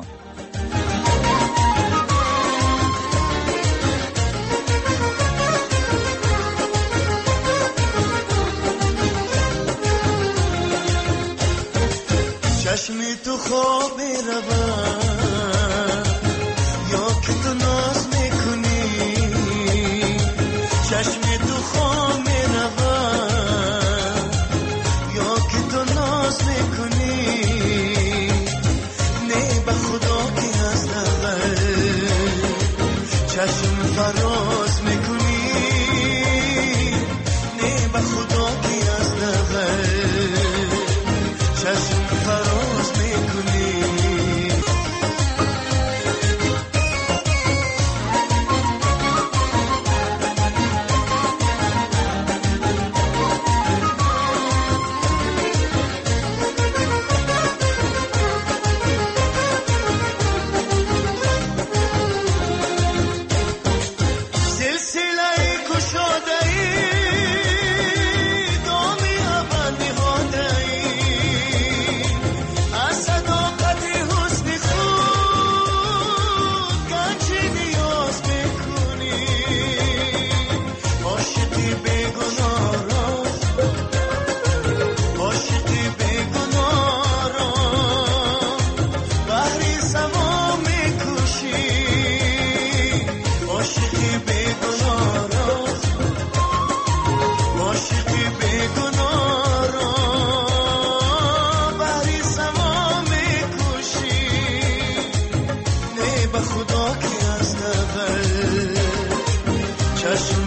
[SPEAKER 17] چشمی تو خواب روم یا که تو ناز میکنی، چشمی تو خواب روم یا که تو ناز میکنی، نه به خدا که هست اول چشم فراز میکنی، نه به خدا که هست اول چشم فراز بیگناه را عاشقی بیگناه را بری سما میکشی نه به خدا که از نبل چشم